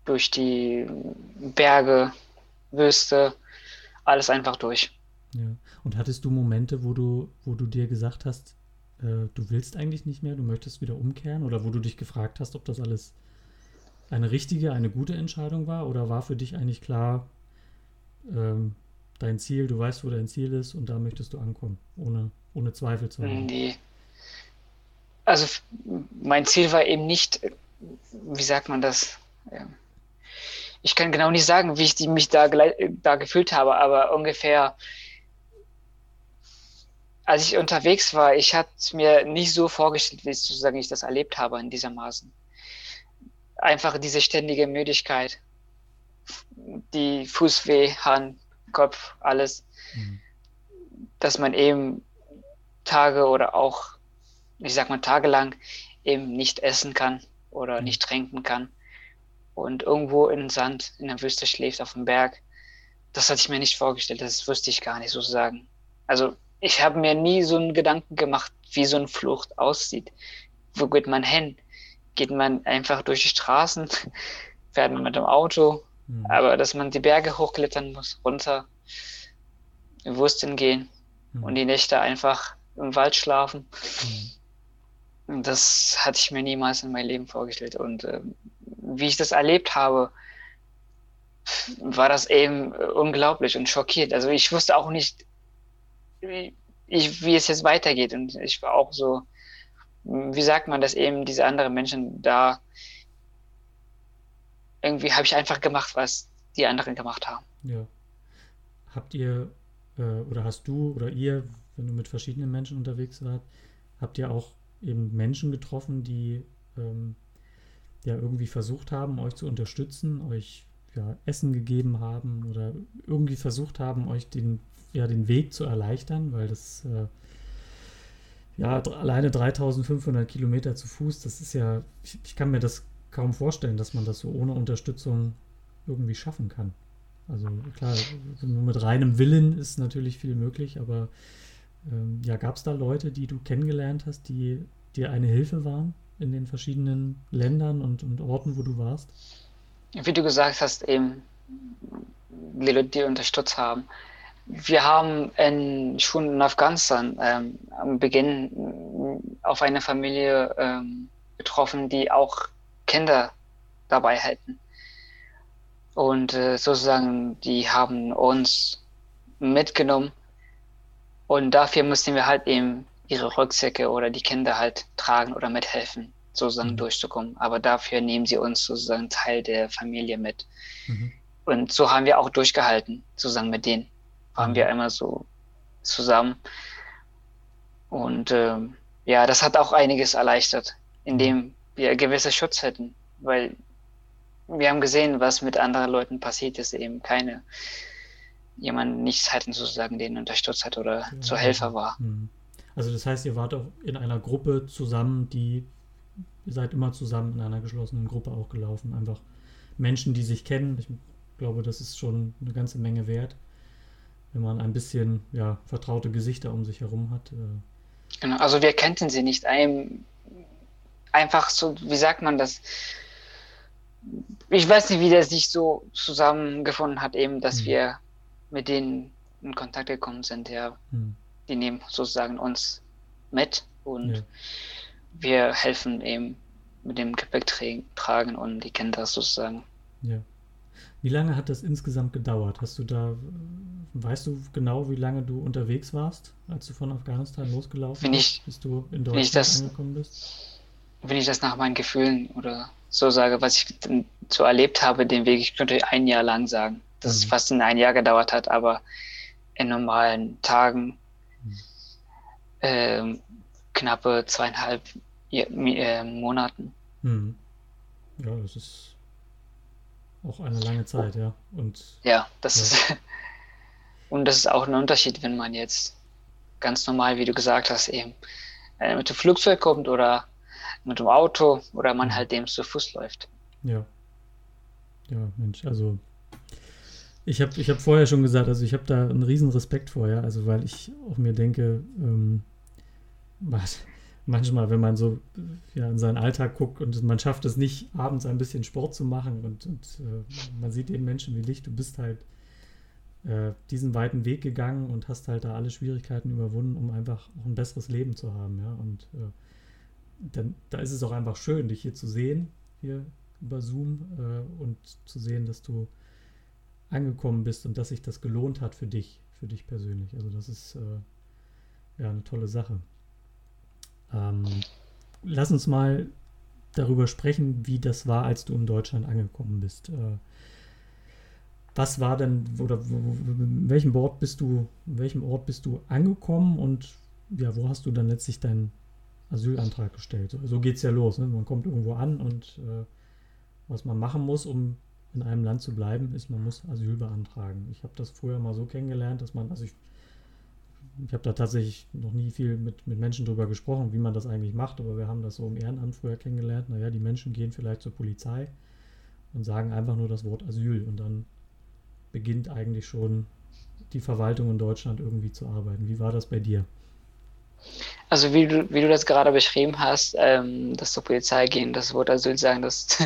durch die Berge, Wüste, alles einfach durch. Ja. Und hattest du Momente, wo du dir gesagt hast, du willst eigentlich nicht mehr, du möchtest wieder umkehren? Oder wo du dich gefragt hast, ob das alles eine richtige, eine gute Entscheidung war? Oder war für dich eigentlich klar, dein Ziel, du weißt, wo dein Ziel ist und da möchtest du ankommen, ohne Zweifel zu haben? Nee. Also mein Ziel war eben nicht, wie sagt man das? Ich kann genau nicht sagen, wie ich mich da gefühlt habe, aber ungefähr, als ich unterwegs war, ich hatte mir nicht so vorgestellt, wie sozusagen ich das erlebt habe in dieser Maßen. Einfach diese ständige Müdigkeit, die Fußweh, Hand, Kopf, alles, Mhm. dass man eben Tage oder auch, ich sag mal tagelang eben nicht essen kann oder Ja. nicht trinken kann und irgendwo in Sand, in der Wüste schläft auf dem Berg. Das hatte ich mir nicht vorgestellt, das wusste ich gar nicht sozusagen. Also ich habe mir nie so einen Gedanken gemacht, wie so eine Flucht aussieht. Wo geht man hin? Geht man einfach durch die Straßen? Fährt man mit dem Auto? Mhm. Aber dass man die Berge hochklettern muss, runter, in Wüsten gehen und Mhm. die Nächte einfach im Wald schlafen. Mhm. Das hatte ich mir niemals in meinem Leben vorgestellt. Und wie ich das erlebt habe, war das eben unglaublich und schockiert. Also ich wusste auch nicht, wie es jetzt weitergeht. Und ich war auch so, wie sagt man das eben, diese anderen Menschen da, irgendwie habe ich einfach gemacht, was die anderen gemacht haben. Ja. Habt ihr oder hast du oder ihr, wenn du mit verschiedenen Menschen unterwegs wart, habt ihr auch eben Menschen getroffen, die ja irgendwie versucht haben, euch zu unterstützen, euch ja, Essen gegeben haben oder irgendwie versucht haben, euch den Weg zu erleichtern, weil das ja alleine 3500 Kilometer zu Fuß, das ist ja, ich kann mir das kaum vorstellen, dass man das so ohne Unterstützung irgendwie schaffen kann. Also klar, nur mit reinem Willen ist natürlich viel möglich, aber ja, gab es da Leute, die du kennengelernt hast, die dir eine Hilfe waren in den verschiedenen Ländern und Orten, wo du warst? Wie du gesagt hast, eben die Leute, die unterstützt haben. Wir haben schon in Afghanistan am Beginn auf eine Familie getroffen, die auch Kinder dabei hätten. Und sozusagen, die haben uns mitgenommen und dafür mussten wir halt eben ihre Rucksäcke oder die Kinder halt tragen oder mithelfen, sozusagen Mhm. durchzukommen. Aber dafür nehmen sie uns sozusagen Teil der Familie mit. Mhm. Und so haben wir auch durchgehalten, zusammen mit denen. Waren Mhm. wir immer so zusammen. Und ja, das hat auch einiges erleichtert, Ja. indem wir gewisse Schutz hätten. Weil wir haben gesehen, was mit anderen Leuten passiert ist, eben jemand nichts hatten, sozusagen, den unterstützt hat oder Ja, zur Helfer also, war. also das heißt, ihr wart auch in einer Gruppe zusammen, ihr seid immer zusammen in einer geschlossenen Gruppe auch gelaufen. Einfach Menschen, die sich kennen. Ich glaube, das ist schon eine ganze Menge wert, wenn man ein bisschen ja, vertraute Gesichter um sich herum hat. Genau. Also wir kannten sie nicht. Einfach so, wie sagt man das? Ich weiß nicht, wie der sich so zusammengefunden hat, eben, dass Hm, wir mit denen in Kontakt gekommen sind. Ja, hm, die nehmen sozusagen uns mit ja, und wir helfen eben mit dem Gepäck tragen und die Kinder sozusagen. ja. Wie lange hat das insgesamt gedauert? Weißt du genau, wie lange du unterwegs warst, als du von Afghanistan losgelaufen Wenn bist, ich, bis du in wenn ich Deutschland das, angekommen bist? wenn ich das nach meinen Gefühlen oder so sage, was ich dann so erlebt habe, den Weg, ich könnte ein Jahr lang sagen, dass es Hm, fast ein Jahr gedauert hat, aber in normalen Tagen hm, ähm, knappe 2,5 Monaten. hm. Ja, das ist auch eine lange Zeit, ja. Und Ja, das ja, ist, und das ist auch ein Unterschied, wenn man jetzt ganz normal, wie du gesagt hast, eben mit dem Flugzeug kommt oder mit dem Auto oder man hm, halt dem zu Fuß läuft. ja, ja, Mensch, also ich hab vorher schon gesagt, also ich habe da einen riesen Respekt vor, ja, also weil ich auch mir denke, was, manchmal, wenn man so in seinen Alltag guckt und man schafft es nicht, abends ein bisschen Sport zu machen und man sieht den Menschen wie dich, du bist halt diesen weiten Weg gegangen und hast halt da alle Schwierigkeiten überwunden, um einfach auch ein besseres Leben zu haben, ja. Und dann, da ist es auch einfach schön, dich hier zu sehen, hier über Zoom und zu sehen, dass du angekommen bist und dass sich das gelohnt hat für dich persönlich. Also das ist eine tolle Sache. Lass uns mal darüber sprechen, wie das war, als du in Deutschland angekommen bist. Was war denn, oder in welchem Ort bist du angekommen und ja, wo hast du dann letztlich deinen Asylantrag gestellt? So geht es ja los, ne? Man kommt irgendwo an und was man machen muss, um in einem Land zu bleiben, ist, man muss Asyl beantragen. Ich habe das früher mal so kennengelernt, dass man, also ich habe da tatsächlich noch nie viel mit Menschen drüber gesprochen, wie man das eigentlich macht, aber wir haben das so im Ehrenamt früher kennengelernt. Naja, die Menschen gehen vielleicht zur Polizei und sagen einfach nur das Wort Asyl und dann beginnt eigentlich schon die Verwaltung in Deutschland irgendwie zu arbeiten. Wie war das bei dir? Also wie du das gerade beschrieben hast, dass zur Polizei gehen, das Wort Asyl sagen,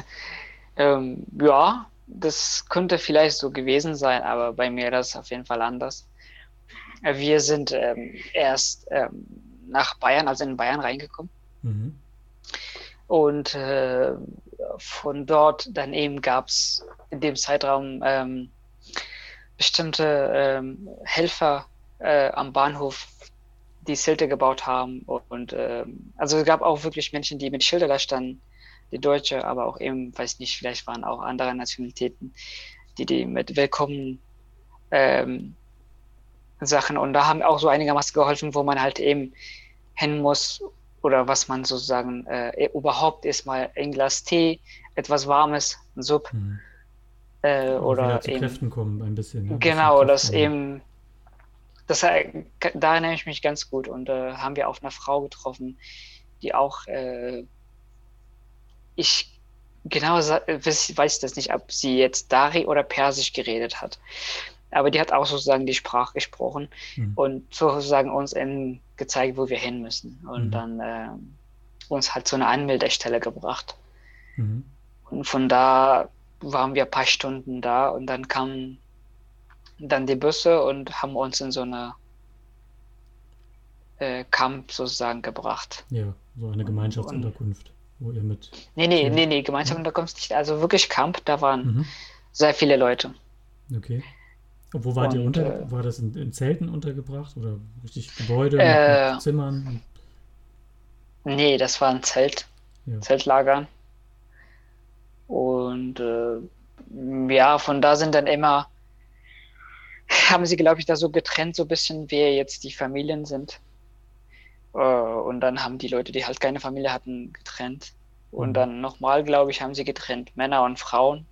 ja, das könnte vielleicht so gewesen sein, aber bei mir das ist auf jeden Fall anders. Wir sind erst nach Bayern, also in Bayern reingekommen. Mhm. Und von dort dann eben gab es in dem Zeitraum bestimmte Helfer am Bahnhof, die Zelte gebaut haben. Und also es gab auch wirklich Menschen, die mit Schilder da standen, die Deutsche, aber auch eben, weiß nicht, vielleicht waren auch andere Nationalitäten, die mit Willkommen Sachen, und da haben auch so einigermaßen geholfen, wo man halt eben hin muss oder was man sozusagen überhaupt erstmal ein Glas Tee, etwas Warmes, ein Sub Oder oder zu eben Kräften kommen ein bisschen. Ja, genau, das eben, da erinnere ich mich ganz gut, und haben wir auch eine Frau getroffen, die auch ich genau weiß das nicht, ob sie jetzt Dari oder Persisch geredet hat. Aber die hat auch sozusagen die Sprache gesprochen und sozusagen uns gezeigt, wo wir hin müssen. Und dann uns halt zu einer Anmeldestelle gebracht. Und von da waren wir ein paar Stunden da und dann kamen dann die Busse und haben uns in so eine Camp sozusagen gebracht. Ja, so eine Gemeinschaftsunterkunft, wo ihr mit... Nee, Gemeinschaftsunterkunft nicht. Also wirklich Camp, da waren sehr viele Leute. Okay. Und wo wart ihr war das in Zelten untergebracht oder richtig Gebäude mit Zimmern? Nee, das war ein Zelt. Ja. Zeltlager. Und ja, von da sind dann immer, haben sie, glaube ich, da so getrennt, so ein bisschen, wer jetzt die Familien sind. Und dann haben die Leute, die halt keine Familie hatten, getrennt. Und dann nochmal, glaube ich, haben sie getrennt, Männer und Frauen.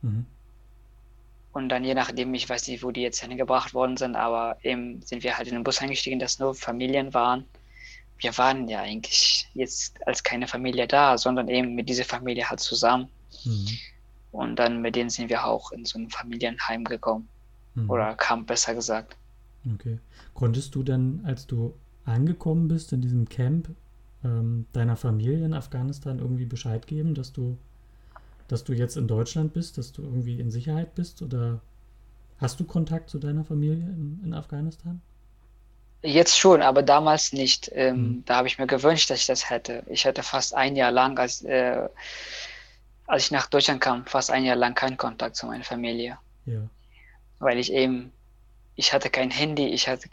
Und dann je nachdem, ich weiß nicht, wo die jetzt hingebracht worden sind, aber eben sind wir halt in den Bus eingestiegen, dass nur Familien waren. Wir waren ja eigentlich jetzt als keine Familie da, sondern eben mit dieser Familie halt zusammen. Und dann mit denen sind wir auch in so ein Familienheim gekommen. Oder Camp, besser gesagt. Okay. Konntest du dann, als du angekommen bist in diesem Camp, deiner Familie in Afghanistan irgendwie Bescheid geben, dass du jetzt in Deutschland bist, dass du irgendwie in Sicherheit bist? Oder hast du Kontakt zu deiner Familie in Afghanistan? Jetzt schon, aber damals nicht. Da habe ich mir gewünscht, dass ich das hätte. Ich hatte fast ein Jahr lang, als ich nach Deutschland kam, fast ein Jahr lang keinen Kontakt zu meiner Familie. Ja. Weil ich hatte kein Handy, ich hatte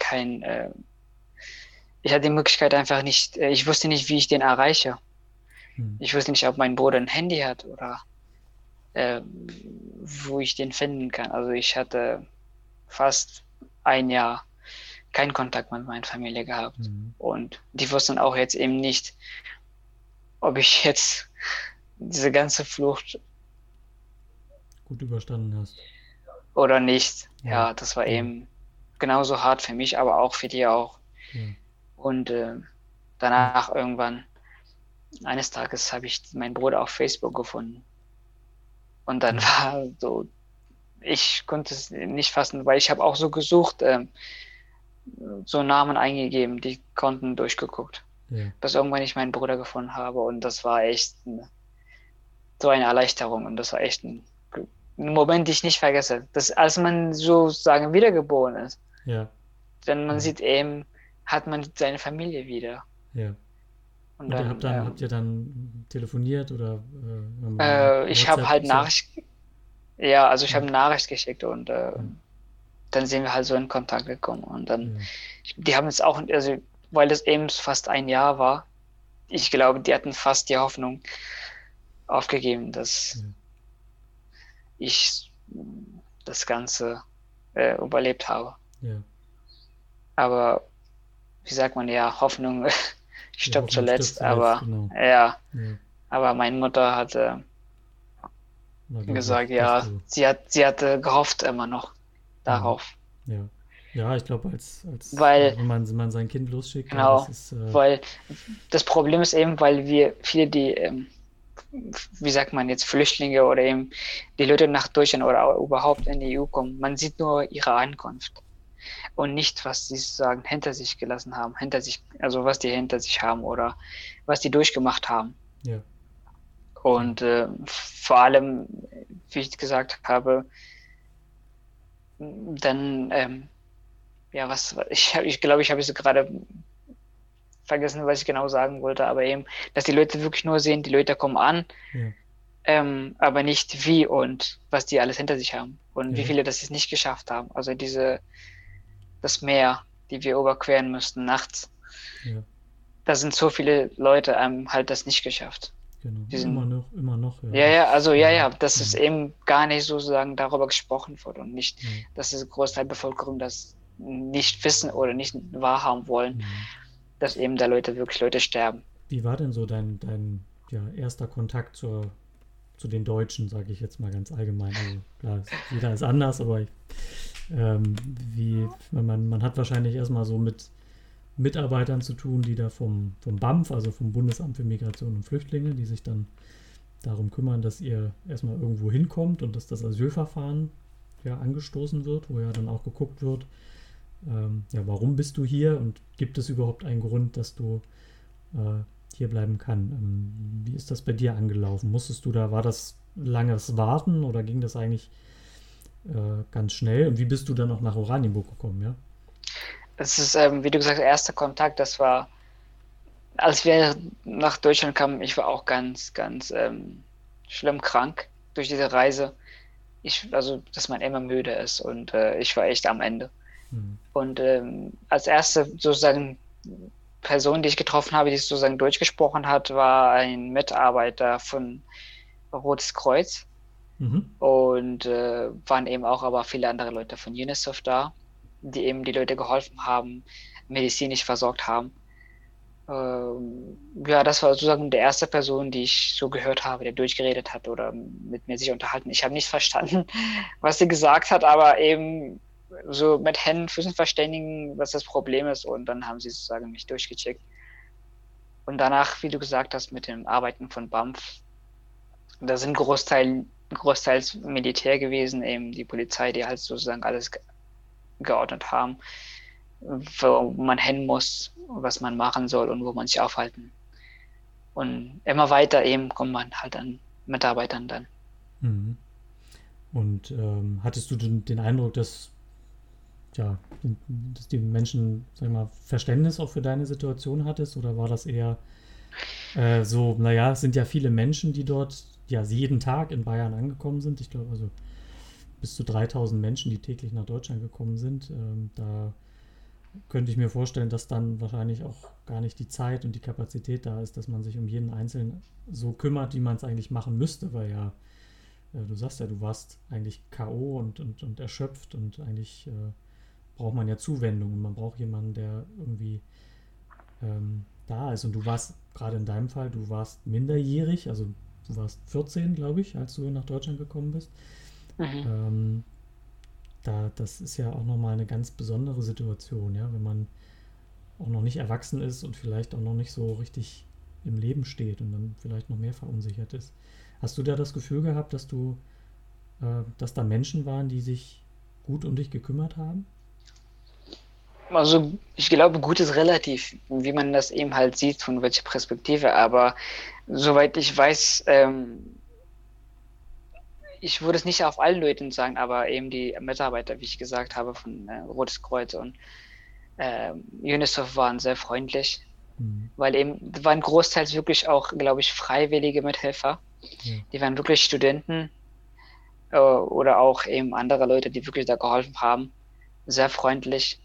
die Möglichkeit einfach nicht, ich wusste nicht, wie ich den erreiche. Ich wusste nicht, ob mein Bruder ein Handy hat oder wo ich den finden kann. Also ich hatte fast ein Jahr keinen Kontakt mit meiner Familie gehabt. Und die wussten auch jetzt eben nicht, ob ich jetzt diese ganze Flucht gut überstanden hast. Oder nicht. Ja, das war eben genauso hart für mich, aber auch für die auch. Ja. Und danach irgendwann, eines Tages habe ich meinen Bruder auf Facebook gefunden. Und dann war so, ich konnte es nicht fassen, weil ich habe auch so gesucht, so Namen eingegeben, die Konten durchgeguckt. Ja. bis irgendwann ich meinen Bruder gefunden habe. Und das war echt so eine Erleichterung. Und das war echt ein Moment, den ich nicht vergesse. Dass, als man sozusagen wiedergeboren ist, Ja. denn man Ja. sieht eben, hat man seine Familie wieder. Ja. Und Und dann, habt ihr dann telefoniert oder mal ich habe WhatsApp halt ist ja. ja, also ich Ja. habe eine Nachricht geschickt und Ja. dann sind wir halt so in Kontakt gekommen. Und dann, Ja. die haben jetzt auch, also, weil das eben fast ein Jahr war, ich glaube, die hatten fast die Hoffnung aufgegeben, dass Ja. ich das Ganze überlebt habe. Ja. Aber wie sagt man ja, Hoffnung Die stirbt Hoffnung stirbt zuletzt, zuletzt, aber genau. ja, Ja. aber meine Mutter hat War gesagt, glücklich, dass ja, du. sie hatte gehofft immer noch Mhm. darauf. Ja. Ja, ich glaube, Weil, wenn man sein Kind losschickt, ja, das genau, ist, weil das Problem ist eben, weil wir viele, die, wie sagt man jetzt, Flüchtlinge oder eben die Leute nach Deutschland oder überhaupt in die EU kommen, man sieht nur ihre Ankunft und nicht, was sie sozusagen hinter sich gelassen haben, hinter sich, also was die hinter sich haben oder was die durchgemacht haben. ja, ja, Und vor allem, wie ich gesagt habe, dann, ja, ich glaube, ich habe es gerade vergessen, was ich genau sagen wollte, aber eben, dass die Leute wirklich nur sehen, die Leute kommen an, ja, aber nicht wie und was die alles hinter sich haben und wie ja, viele das jetzt nicht geschafft haben. Also das Meer, die wir überqueren müssten nachts, ja, da sind so viele Leute, halt das nicht geschafft. genau. Die sind, Immer noch, ja. ja, ja, also ja, ja, dass es Mhm. eben gar nicht sozusagen darüber gesprochen wird und nicht, Ja, dass der Großteil der Bevölkerung das nicht wissen oder nicht wahrhaben wollen, mhm. dass eben da wirklich Leute sterben. Wie war denn so dein ja, erster Kontakt zu den Deutschen, sage ich jetzt mal ganz allgemein? Also klar, jeder ist anders, aber ähm, man hat wahrscheinlich erstmal so mit Mitarbeitern zu tun, die da vom BAMF, also vom Bundesamt für Migration und Flüchtlinge, die sich dann darum kümmern, dass ihr erstmal irgendwo hinkommt und dass das Asylverfahren ja angestoßen wird, wo ja dann auch geguckt wird, ja, warum bist du hier und gibt es überhaupt einen Grund, dass du hier bleiben kann. Wie ist das bei dir angelaufen? War das langes Warten oder ging das eigentlich ganz schnell? Und wie bist du dann auch nach Oranienburg gekommen, ja? Es ist, wie du gesagt hast, erster Kontakt, das war, als wir nach Deutschland kamen, ich war auch ganz, ganz schlimm krank durch diese Reise. Also, dass man immer müde ist und ich war echt am Ende. Hm. Und als erste sozusagen Person, die ich getroffen habe, die sozusagen Deutsch gesprochen hat, war ein Mitarbeiter von Rotes Kreuz. Mhm. Und waren eben auch aber viele andere Leute von UNICEF da, die eben die Leute geholfen haben, medizinisch versorgt haben. Ja, das war sozusagen der erste Person, die ich so gehört habe, der durchgeredet hat oder mit mir sich unterhalten. Ich habe nicht verstanden, was sie gesagt hat, aber eben so mit Händen, Füßen verständigen, was das Problem ist. Und dann haben sie sozusagen mich durchgecheckt. Und danach, wie du gesagt hast, mit dem Arbeiten von BAMF, da sind großteils Militär gewesen, eben die Polizei, die halt sozusagen alles geordnet haben, wo man hin muss, was man machen soll und wo man sich aufhalten. Und immer weiter eben kommt man halt an Mitarbeitern dann. Mhm. Und hattest du den Eindruck, ja, dass die Menschen, sag ich mal, Verständnis auch für deine Situation hattest? Oder war das eher so, naja, es sind ja viele Menschen, die dort ja jeden Tag in Bayern angekommen sind. Ich glaube, also bis zu 3000 Menschen, die täglich nach Deutschland gekommen sind. Da könnte ich mir vorstellen, dass dann wahrscheinlich auch gar nicht die Zeit und die Kapazität da ist, dass man sich um jeden Einzelnen so kümmert, wie man es eigentlich machen müsste, weil ja, du sagst ja, du warst eigentlich K.O. und erschöpft und eigentlich braucht man ja Zuwendung und man braucht jemanden, der irgendwie da ist. Und du warst, gerade in deinem Fall, du warst minderjährig, also du warst 14, glaube ich, als du nach Deutschland gekommen bist. Mhm. Ähm, das ist ja auch nochmal eine ganz besondere Situation, ja, wenn man auch noch nicht erwachsen ist und vielleicht auch noch nicht so richtig im Leben steht und dann vielleicht noch mehr verunsichert ist. Hast du da das Gefühl gehabt, dass da Menschen waren, die sich gut um dich gekümmert haben? Also ich glaube, gut ist relativ, wie man das eben halt sieht, von welcher Perspektive, aber soweit ich weiß, ich würde es nicht auf allen Leuten sagen, aber eben die Mitarbeiter, wie ich gesagt habe, von Rotes Kreuz und UNICEF waren sehr freundlich, Mhm. weil eben waren großteils wirklich auch, glaube ich, freiwillige Mithelfer. Ja. Die waren wirklich Studenten oder auch eben andere Leute, die wirklich da geholfen haben. Sehr freundlich.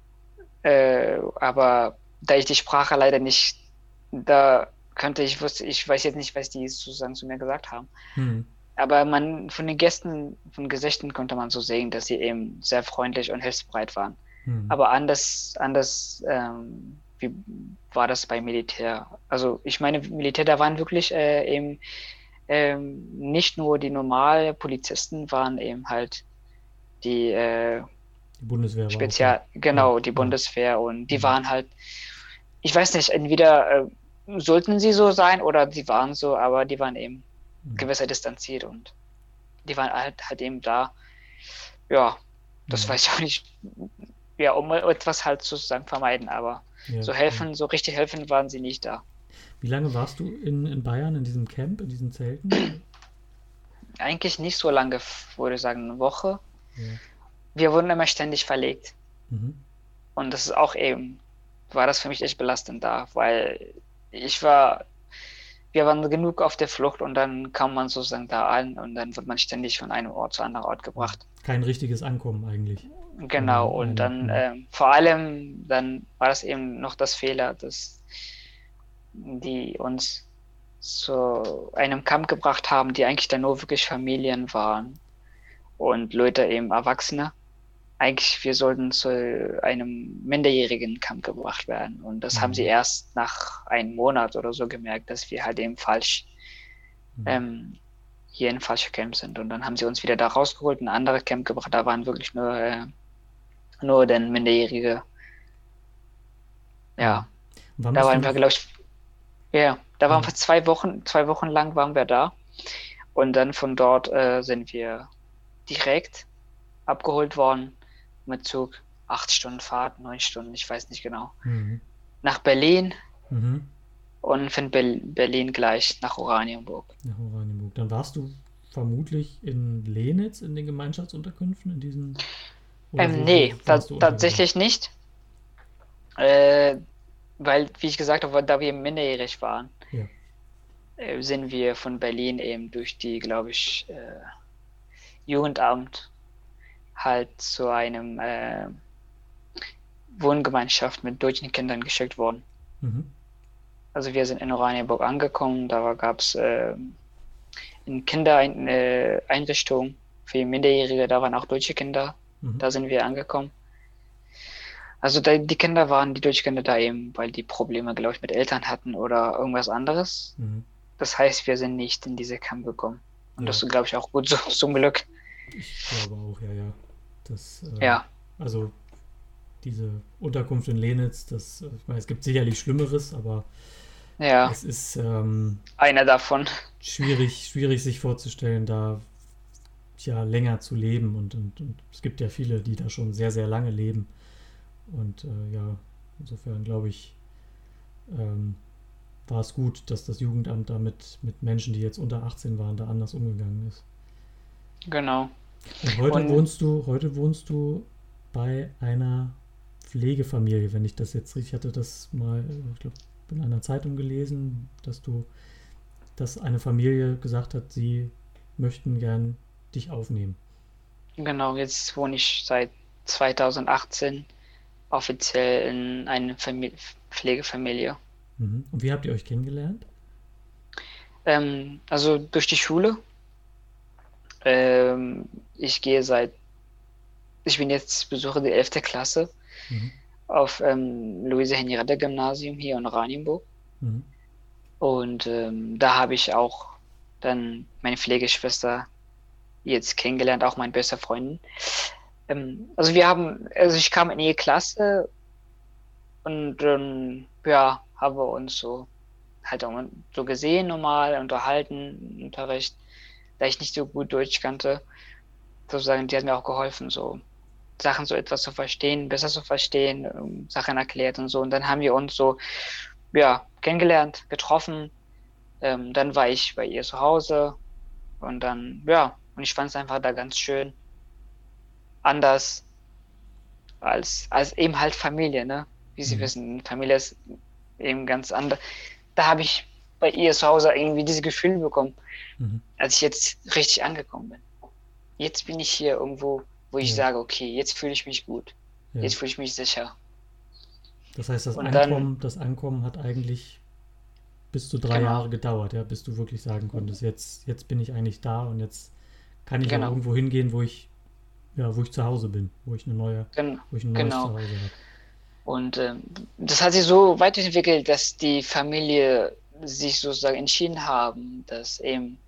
Aber da ich die Sprache leider nicht, da ich weiß jetzt nicht, was die sozusagen zu mir gesagt haben. Mhm. Aber man, von den Gästen, von Gesichten konnte man so sehen, dass sie eben sehr freundlich und hilfsbereit waren. Mhm. Aber anders wie war das bei Militär? Also ich meine, Militär, da waren wirklich eben nicht nur die normalen Polizisten, waren eben halt die Die Bundeswehr war auch da. Ja, genau, die ja. Bundeswehr und die Mhm. waren halt, ich weiß nicht, entweder sollten sie so sein oder sie waren so, aber die waren eben Mhm. gewisser distanziert und die waren halt eben da. Ja, das Mhm. weiß ich auch nicht, ja, um etwas halt sozusagen vermeiden, aber Ja, so ja. helfen, so richtig helfen waren sie nicht da. Wie lange warst du in Bayern in diesem Camp, in diesen Zelten? Eigentlich nicht so lange, würde ich sagen, eine Woche. Ja. Wir wurden immer ständig verlegt. Mhm. Und das ist auch eben, war das für mich echt belastend da, weil ich war, wir waren genug auf der Flucht und dann kam man sozusagen da an und dann wird man ständig von einem Ort zu anderen Ort Mhm. gebracht. Kein richtiges Ankommen eigentlich, wenn Genau, man und einen. dann Mhm. vor allem, dann war das eben noch das Fehler, dass die uns zu einem Camp gebracht haben, die eigentlich dann nur wirklich Familien waren und Leute eben Erwachsene. Eigentlich, wir sollten zu einem minderjährigen Camp gebracht werden. Und das haben sie Mhm. erst nach einem Monat oder so gemerkt, dass wir halt eben Mhm. ähm, hier in falsche Camp sind. Und dann haben sie uns wieder da rausgeholt, ein anderes Camp gebracht. Da waren wirklich nur den Minderjährige. Mhm. Ja, Wann da bist du waren wir, nach. glaube ich, ja, da waren Ja. wir 2 Wochen, 2 Wochen lang waren wir da. Und dann von dort sind wir direkt abgeholt worden mit Zug. 8 Stunden Fahrt, 9 Stunden, ich weiß nicht genau. Mhm. Nach Berlin Mhm. und von Berlin gleich nach Oranienburg. Nach Oranienburg. Dann warst du vermutlich in Lenitz in den Gemeinschaftsunterkünften, in diesen. Oder wo Nee, warst du untergebracht? tatsächlich nicht, äh, weil, wie ich gesagt habe, da wir minderjährig waren, Ja. sind wir von Berlin eben durch die, glaube ich, Jugendamt halt zu einem Wohngemeinschaft mit deutschen Kindern geschickt worden. Mhm. Also wir sind in Oranienburg angekommen, da gab es eine Kindereinrichtung für Minderjährige, da waren auch deutsche Kinder, Mhm. da sind wir angekommen. Also da, die Kinder waren, die deutschen Kinder da eben, weil die Probleme, glaube ich, mit Eltern hatten oder irgendwas anderes. Mhm. Das heißt, wir sind nicht in diese Camp gekommen. Und das Ja, ist, glaube ich, auch gut so, zum Glück. ich glaube auch, ja, ja. Das, Ja, also diese Unterkunft in Lenitz, ich meine, es gibt sicherlich Schlimmeres, aber ja, es ist einer davon. schwierig sich vorzustellen, da ja länger zu leben und es gibt ja viele, die da schon sehr, sehr lange leben und ja, insofern glaube ich, ähm, war es gut, dass das Jugendamt da mit Menschen, die jetzt unter 18 waren, da anders umgegangen ist. Genau. Und Und heute wohnst du bei einer Pflegefamilie, wenn ich das jetzt richtig hatte, das mal, ich glaube, in einer Zeitung gelesen, dass eine Familie gesagt hat, sie möchten gern dich aufnehmen. genau, jetzt wohne ich seit 2018 offiziell in einer Pflegefamilie. Mhm. Und wie habt ihr euch kennengelernt? Also durch die Schule. Ähm, ich gehe seit, ich bin jetzt, besuche die 11. Klasse Mhm. auf Luise-Henriette-Gymnasium hier in Oranienburg. Mhm. Und da habe ich auch dann meine Pflegeschwester jetzt kennengelernt, auch meine beste Freundin. Also ich kam in ihre Klasse und ja, haben wir uns so halt auch so gesehen, normal, unterhalten, im Unterricht, da ich nicht so gut Deutsch kannte, sozusagen, die hat mir auch geholfen, so. Sachen so etwas zu verstehen, besser zu verstehen, Sachen erklärt und so. Und dann haben wir uns so, ja, kennengelernt, getroffen. Dann war ich bei ihr zu Hause und dann, ja, und ich fand es einfach da ganz schön, anders als eben halt Familie, ne? Wie Sie wissen, Familie ist eben ganz anders. Da habe ich bei ihr zu Hause irgendwie dieses Gefühl bekommen, als ich jetzt richtig angekommen bin. Jetzt bin ich hier irgendwo, wo ich sage, okay, jetzt fühle ich mich gut. Ja. Jetzt fühle ich mich sicher. Das heißt, Und dann, Das Ankommen hat eigentlich bis zu 3 genau, Jahre gedauert, ja, bis du wirklich sagen konntest, jetzt bin ich eigentlich da und jetzt kann ich auch genau, irgendwo hingehen, wo ich zu Hause bin, wo ich ein neues genau. Zuhause habe. Und das hat sich so weiterentwickelt, dass die Familie sich sozusagen entschieden haben, dass eben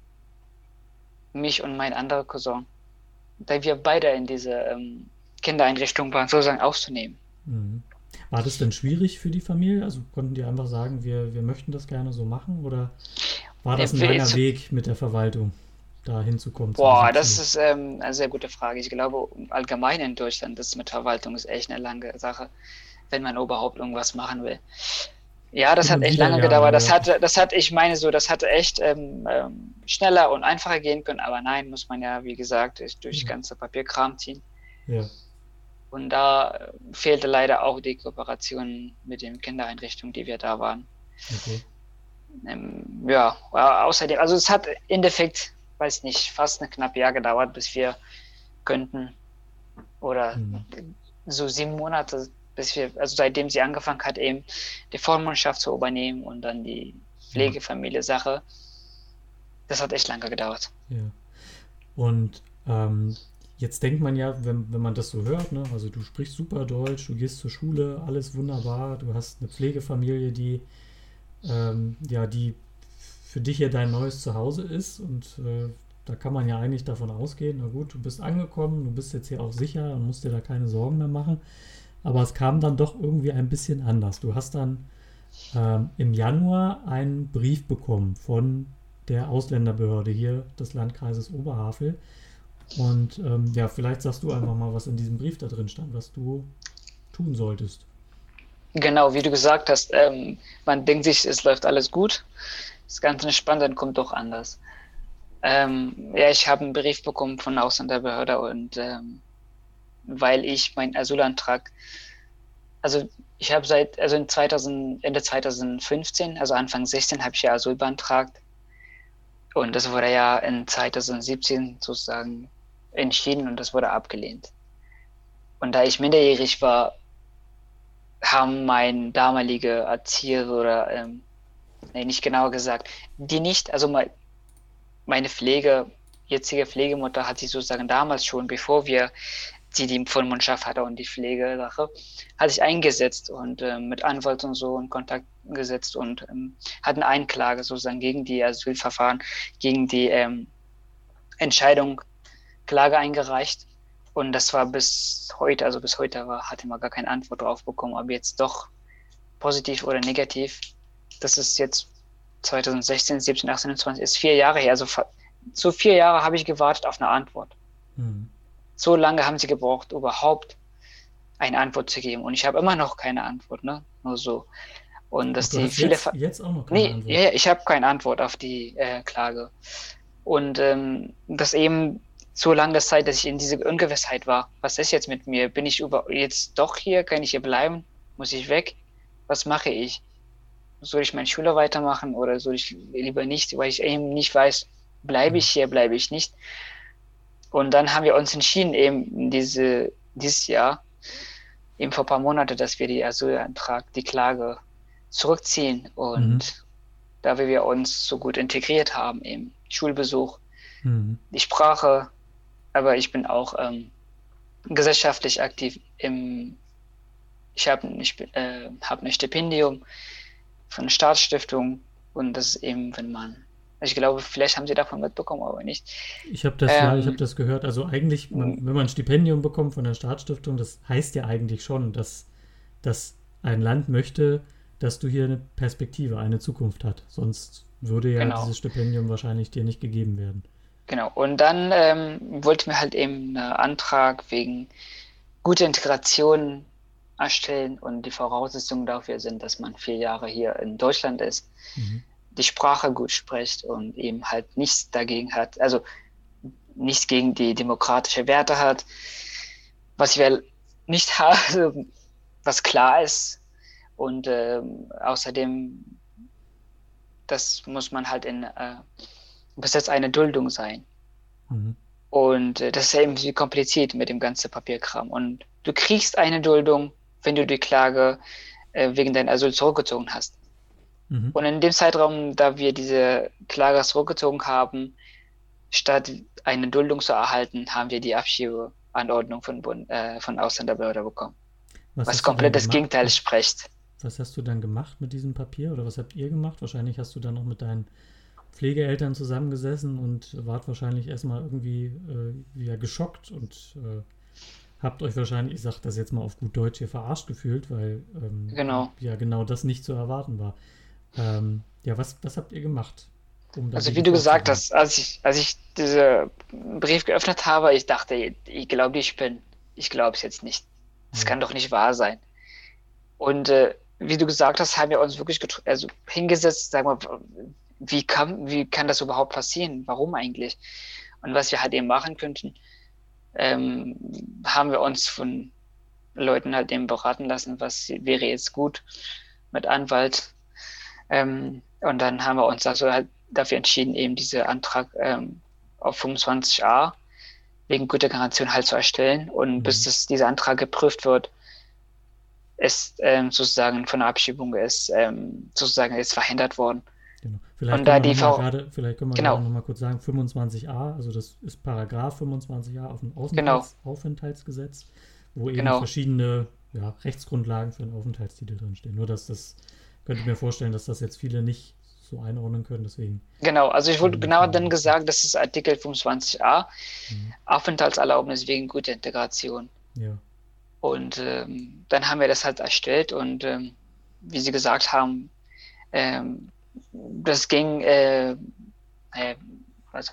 mich und mein anderer Cousin, da wir beide in dieser Kindereinrichtung waren, sozusagen aufzunehmen. Mhm. War das denn schwierig für die Familie? Also konnten die einfach sagen, wir möchten das gerne so machen? Oder war das ein langer Weg mit der Verwaltung, da hinzukommen zu Boah, diesem das Ziel? ist eine sehr gute Frage. Ich glaube, allgemein in Deutschland, das mit Verwaltung ist echt eine lange Sache, wenn man überhaupt irgendwas machen will. Ja, das Hin hat und echt wieder, lange ja, gedauert. ja. Ich meine so, das hatte echt schneller und einfacher gehen können, aber nein, muss man ja, wie gesagt, durch ganze Papierkram ziehen. Ja, Und da fehlte leider auch die Kooperation mit den Kindereinrichtungen, die wir da waren. okay. Ja, außerdem, also es hat im Endeffekt, weiß nicht, fast ein knappes Jahr gedauert, bis wir könnten. Oder Mhm. so 7 Monate, bis wir, also seitdem sie angefangen hat, eben die Vormundschaft zu übernehmen und dann die Ja, Pflegefamilie-Sache. Das hat echt lange gedauert. ja. Und jetzt denkt man ja, wenn man das so hört, ne, also du sprichst super Deutsch, du gehst zur Schule, alles wunderbar, du hast eine Pflegefamilie, die für dich ja dein neues Zuhause ist und da kann man ja eigentlich davon ausgehen, na gut, du bist angekommen, du bist jetzt hier auch sicher und musst dir da keine Sorgen mehr machen. Aber es kam dann doch irgendwie ein bisschen anders. Du hast dann im Januar einen Brief bekommen von der Ausländerbehörde hier des Landkreises Oberhavel. Und ja, vielleicht sagst du einfach mal, was in diesem Brief da drin stand, was du tun solltest. Genau, wie du gesagt hast, man denkt sich, es läuft alles gut. Das Ganze entspannt, dann kommt doch anders. Ja, ich habe einen Brief bekommen von der Ausländerbehörde und weil ich meinen Asylantrag, also ich habe also Ende 2015, also Anfang 16, habe ich ja Asyl beantragt und das wurde ja in 2017 sozusagen entschieden und das wurde abgelehnt. Und da ich minderjährig war, haben mein damaliger Erzieher oder, nee, nicht genauer gesagt, die nicht, also meine jetzige Pflegemutter hat sich sozusagen damals schon, bevor sie die Vormundschaft hatte und die Pflegesache, hat sich eingesetzt und mit Anwalt und so in Kontakt gesetzt und hat eine Einklage sozusagen gegen die Asylverfahren, gegen die Entscheidung, Klage eingereicht. Und das war bis heute, also bis heute hatte man gar keine Antwort drauf bekommen, ob jetzt doch positiv oder negativ. Das ist jetzt 2016, 17, 18, 20, ist 4 Jahre her. Also so 4 Jahre habe ich gewartet auf eine Antwort. Hm. So lange haben sie gebraucht, überhaupt eine Antwort zu geben. Und ich habe immer noch keine Antwort, ne? Nur so. Und dass Ach, du die hast viele. jetzt auch noch keine Nee, Antwort. ja, ich habe keine Antwort auf die Klage. Und das eben so lange Zeit, dass ich in dieser Ungewissheit war. Was ist jetzt mit mir? Bin ich jetzt doch hier? Kann ich hier bleiben? Muss ich weg? Was mache ich? Soll ich meine Schule weitermachen oder soll ich lieber nicht, weil ich eben nicht weiß, bleibe Hm. ich hier, bleibe ich nicht. Und dann haben wir uns entschieden, eben dieses Jahr, eben vor ein paar Monaten, dass wir die Asylantrag, die Klage zurückziehen. Mhm. Und da wir uns so gut integriert haben, eben Schulbesuch, Mhm. die Sprache, aber ich bin auch gesellschaftlich aktiv ich habe hab ein Stipendium von der Staatsstiftung und das ist eben, ich glaube, vielleicht haben Sie davon mitbekommen, aber nicht. Ich habe Ähm, das gehört. Also eigentlich, wenn man ein Stipendium bekommt von der Staatsstiftung, das heißt ja eigentlich schon, dass ein Land möchte, dass du hier eine Perspektive, eine Zukunft hat. Sonst würde ja genau, dieses Stipendium wahrscheinlich dir nicht gegeben werden. genau. Und dann wollte mir halt eben einen Antrag wegen gute Integration erstellen und die Voraussetzungen dafür sind, dass man 4 Jahre hier in Deutschland ist, die Sprache gut spricht und eben halt nichts dagegen hat, also nichts gegen die demokratische Werte hat, was wir nicht haben, was klar ist. Und außerdem, das muss man halt bis jetzt eine Duldung sein. Und das ist ja eben so kompliziert mit dem ganzen Papierkram. Und du kriegst eine Duldung, wenn du die Klage wegen deiner Asyl zurückgezogen hast. Und in dem Zeitraum, da wir diese Klage zurückgezogen haben, statt eine Duldung zu erhalten, haben wir die Abschiebeanordnung von Ausländerbehörde bekommen. Was komplett das Gegenteil spricht. Was hast du dann gemacht mit diesem Papier oder was habt ihr gemacht? Wahrscheinlich hast du dann noch mit deinen Pflegeeltern zusammengesessen und wart wahrscheinlich erstmal irgendwie wieder geschockt und habt euch wahrscheinlich, ich sag das jetzt mal auf gut Deutsch, hier verarscht gefühlt, weil ja genau das nicht zu erwarten war. Ja, was habt ihr gemacht? Also wie du gesagt hast, als ich diesen Brief geöffnet habe, ich dachte, ich glaube, ich glaube es jetzt nicht. Das kann doch nicht wahr sein. Und wie du gesagt hast, haben wir uns wirklich hingesetzt, sagen wir, wie kann das überhaupt passieren? Warum eigentlich? Und was wir halt eben machen könnten, haben wir uns von Leuten halt eben beraten lassen, was wäre jetzt gut mit Anwalt. Und dann haben wir uns also halt dafür entschieden, eben diesen Antrag auf 25a wegen guter Garantion halt zu erstellen. Und bis dieser Antrag geprüft wird, ist sozusagen von der Abschiebung sozusagen ist verhindert worden. Genau. Vielleicht können wir gerade noch mal kurz sagen, 25a, also das ist Paragraph 25a auf dem Aufenthaltsgesetz, wo eben verschiedene Rechtsgrundlagen für einen Aufenthaltstitel drinstehen. Nur das könnte ich mir vorstellen, dass das jetzt viele nicht so einordnen können, deswegen. Genau, also ich wurde genau dann gesagt, das ist Artikel 25a, Aufenthaltserlaubnis wegen guter Integration. Ja. Und dann haben wir das halt erstellt und wie Sie gesagt haben, das ging, was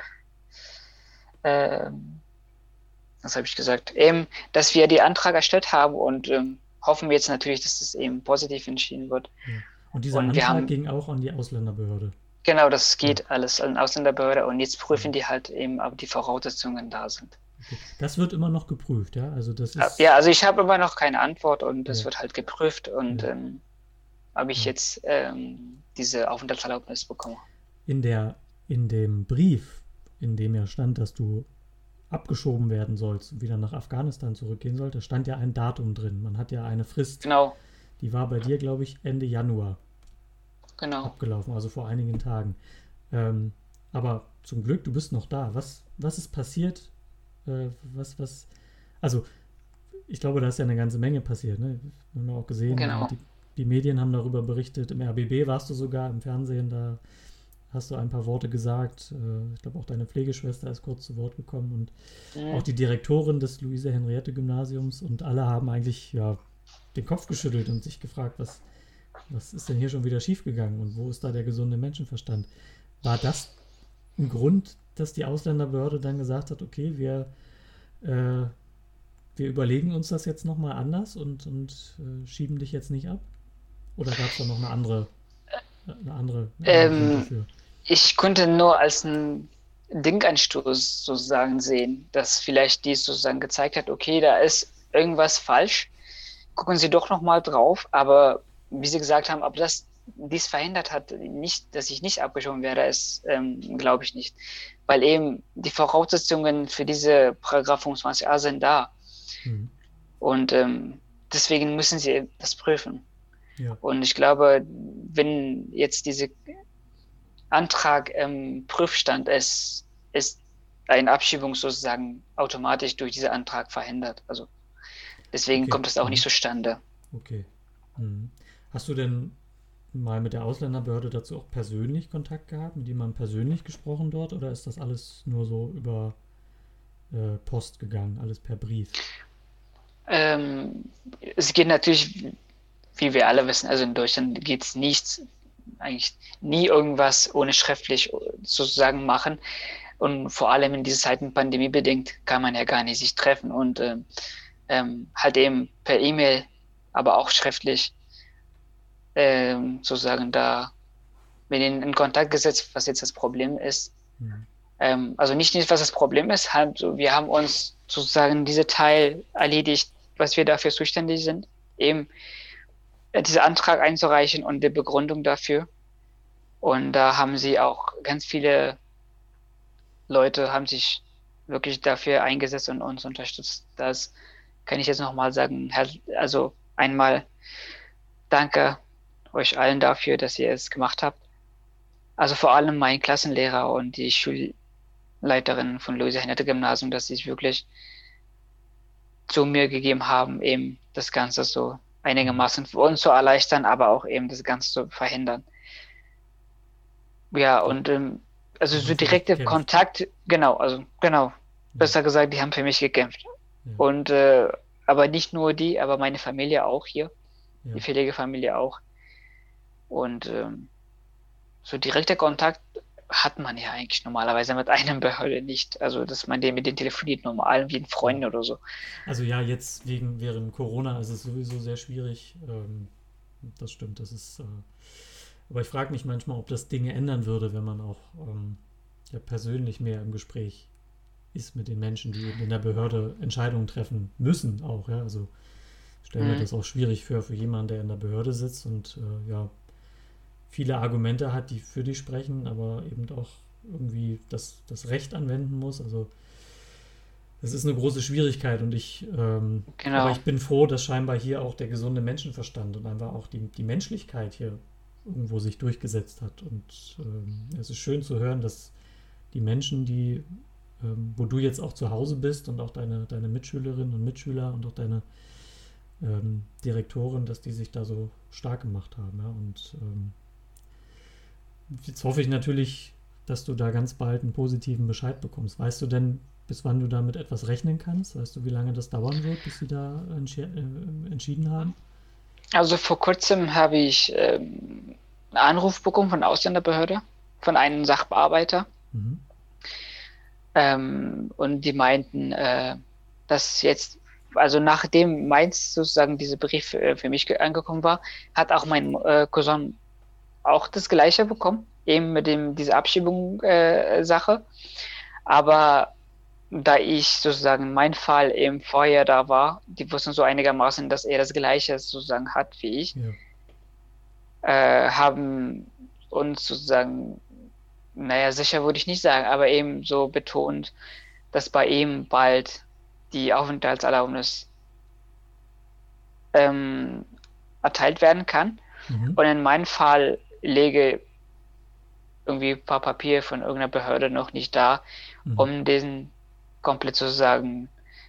habe ich gesagt? Eben, dass wir die Antrag erstellt haben und hoffen wir jetzt natürlich, dass das eben positiv entschieden wird. Ja. Und dieser Antrag ging auch an die Ausländerbehörde? Genau, das geht alles an die Ausländerbehörde und jetzt prüfen die halt eben, ob die Voraussetzungen da sind. Okay. Das wird immer noch geprüft, ja? Also das ist also ich habe immer noch keine Antwort und das wird halt geprüft und ob ich jetzt diese Aufenthaltserlaubnis bekomme. In dem Brief, in dem ja stand, dass du abgeschoben werden sollst und wieder nach Afghanistan zurückgehen sollst, stand ja ein Datum drin. Man hat ja eine Frist. Genau. Die war bei dir, glaube ich, Ende Januar abgelaufen, also vor einigen Tagen. Aber zum Glück, du bist noch da. Was ist passiert? Also ich glaube, da ist ja eine ganze Menge passiert. Ne? Wir haben ja auch gesehen, die Medien haben darüber berichtet. Im RBB warst du sogar, im Fernsehen, da hast du ein paar Worte gesagt. Ich glaube, auch deine Pflegeschwester ist kurz zu Wort gekommen und auch die Direktorin des Luise-Henriette-Gymnasiums und alle haben eigentlich den Kopf geschüttelt und sich gefragt, was ist denn hier schon wieder schiefgegangen und wo ist da der gesunde Menschenverstand? War das ein Grund, dass die Ausländerbehörde dann gesagt hat, okay, wir überlegen uns das jetzt nochmal anders und schieben dich jetzt nicht ab? Oder gab es da noch eine andere dafür? Ich konnte nur als einen Denkanstoß sozusagen sehen, dass vielleicht dies sozusagen gezeigt hat, okay, da ist irgendwas falsch, gucken Sie doch nochmal drauf, aber wie Sie gesagt haben, ob dies verhindert hat, dass ich nicht abgeschoben werde, ist, glaube ich nicht. Weil eben die Voraussetzungen für diese Paragraph 25a sind da. Und deswegen müssen Sie das prüfen. Ja. Und ich glaube, wenn jetzt dieser Antrag Prüfstand ist eine Abschiebung sozusagen automatisch durch diesen Antrag verhindert. Also deswegen kommt es auch nicht zustande. Okay. Hast du denn mal mit der Ausländerbehörde dazu auch persönlich Kontakt gehabt, mit jemandem persönlich gesprochen dort oder ist das alles nur so über Post gegangen, alles per Brief? Es geht natürlich, wie wir alle wissen, also in Deutschland geht es eigentlich nie irgendwas ohne schriftlich sozusagen machen und vor allem in dieser Zeit pandemiebedingt kann man ja gar nicht sich treffen und halt eben per E-Mail, aber auch schriftlich sozusagen da mit ihnen in Kontakt gesetzt, was jetzt das Problem ist. Also nicht, was das Problem ist, halt so, wir haben uns sozusagen diese Teil erledigt, was wir dafür zuständig sind, eben diesen Antrag einzureichen und die Begründung dafür. Und da haben sie auch ganz viele Leute haben sich wirklich dafür eingesetzt und uns unterstützt. Das kann ich jetzt nochmal sagen. Also einmal danke euch allen dafür, dass ihr es gemacht habt. Also vor allem mein Klassenlehrer und die Schulleiterin von Luise-Hennette-Gymnasium, dass sie sich wirklich zu mir gegeben haben, eben das Ganze so einigermaßen für uns zu erleichtern, aber auch eben das Ganze zu verhindern. Ja, und also so direkte Kontakt, genau, besser gesagt, die haben für mich gekämpft. Ja. Und aber nicht nur die, aber meine Familie auch hier, die Pflegefamilie auch. Und so direkter Kontakt hat man ja eigentlich normalerweise mit einem Behörde nicht. Also, dass man mit denen telefoniert, normal wie ein Freund oder so. Also ja, jetzt während Corona ist es sowieso sehr schwierig. Das stimmt, das ist. Aber ich frage mich manchmal, ob das Dinge ändern würde, wenn man auch persönlich mehr im Gespräch ist mit den Menschen, die in der Behörde Entscheidungen treffen müssen auch. Ja? Also ich stelle mir das auch schwierig für jemanden, der in der Behörde sitzt und viele Argumente hat, die für dich sprechen, aber eben auch irgendwie das Recht anwenden muss. Also das ist eine große Schwierigkeit und aber ich bin froh, dass scheinbar hier auch der gesunde Menschenverstand und einfach auch die Menschlichkeit hier irgendwo sich durchgesetzt hat. Und es ist schön zu hören, dass die Menschen, die wo du jetzt auch zu Hause bist und auch deine Mitschülerinnen und Mitschüler und auch deine Direktorin, dass die sich da so stark gemacht haben. Ja? Und jetzt hoffe ich natürlich, dass du da ganz bald einen positiven Bescheid bekommst. Weißt du denn, bis wann du damit etwas rechnen kannst? Weißt du, wie lange das dauern wird, bis sie da entschieden haben? Also vor kurzem habe ich einen Anruf bekommen von der Ausländerbehörde, von einem Sachbearbeiter. Und die meinten, dass jetzt, also nachdem meins sozusagen dieser Brief für mich angekommen war, hat auch mein Cousin auch das Gleiche bekommen, eben mit diese Abschiebung-Sache. Aber da ich sozusagen mein Fall eben vorher da war, die wussten so einigermaßen, dass er das Gleiche sozusagen hat wie ich, haben uns sozusagen, naja, sicher würde ich nicht sagen, aber eben so betont, dass bei ihm bald die Aufenthaltserlaubnis erteilt werden kann. Und in meinem Fall lege irgendwie ein paar Papiere von irgendeiner Behörde noch nicht da, um diesen komplett sozusagen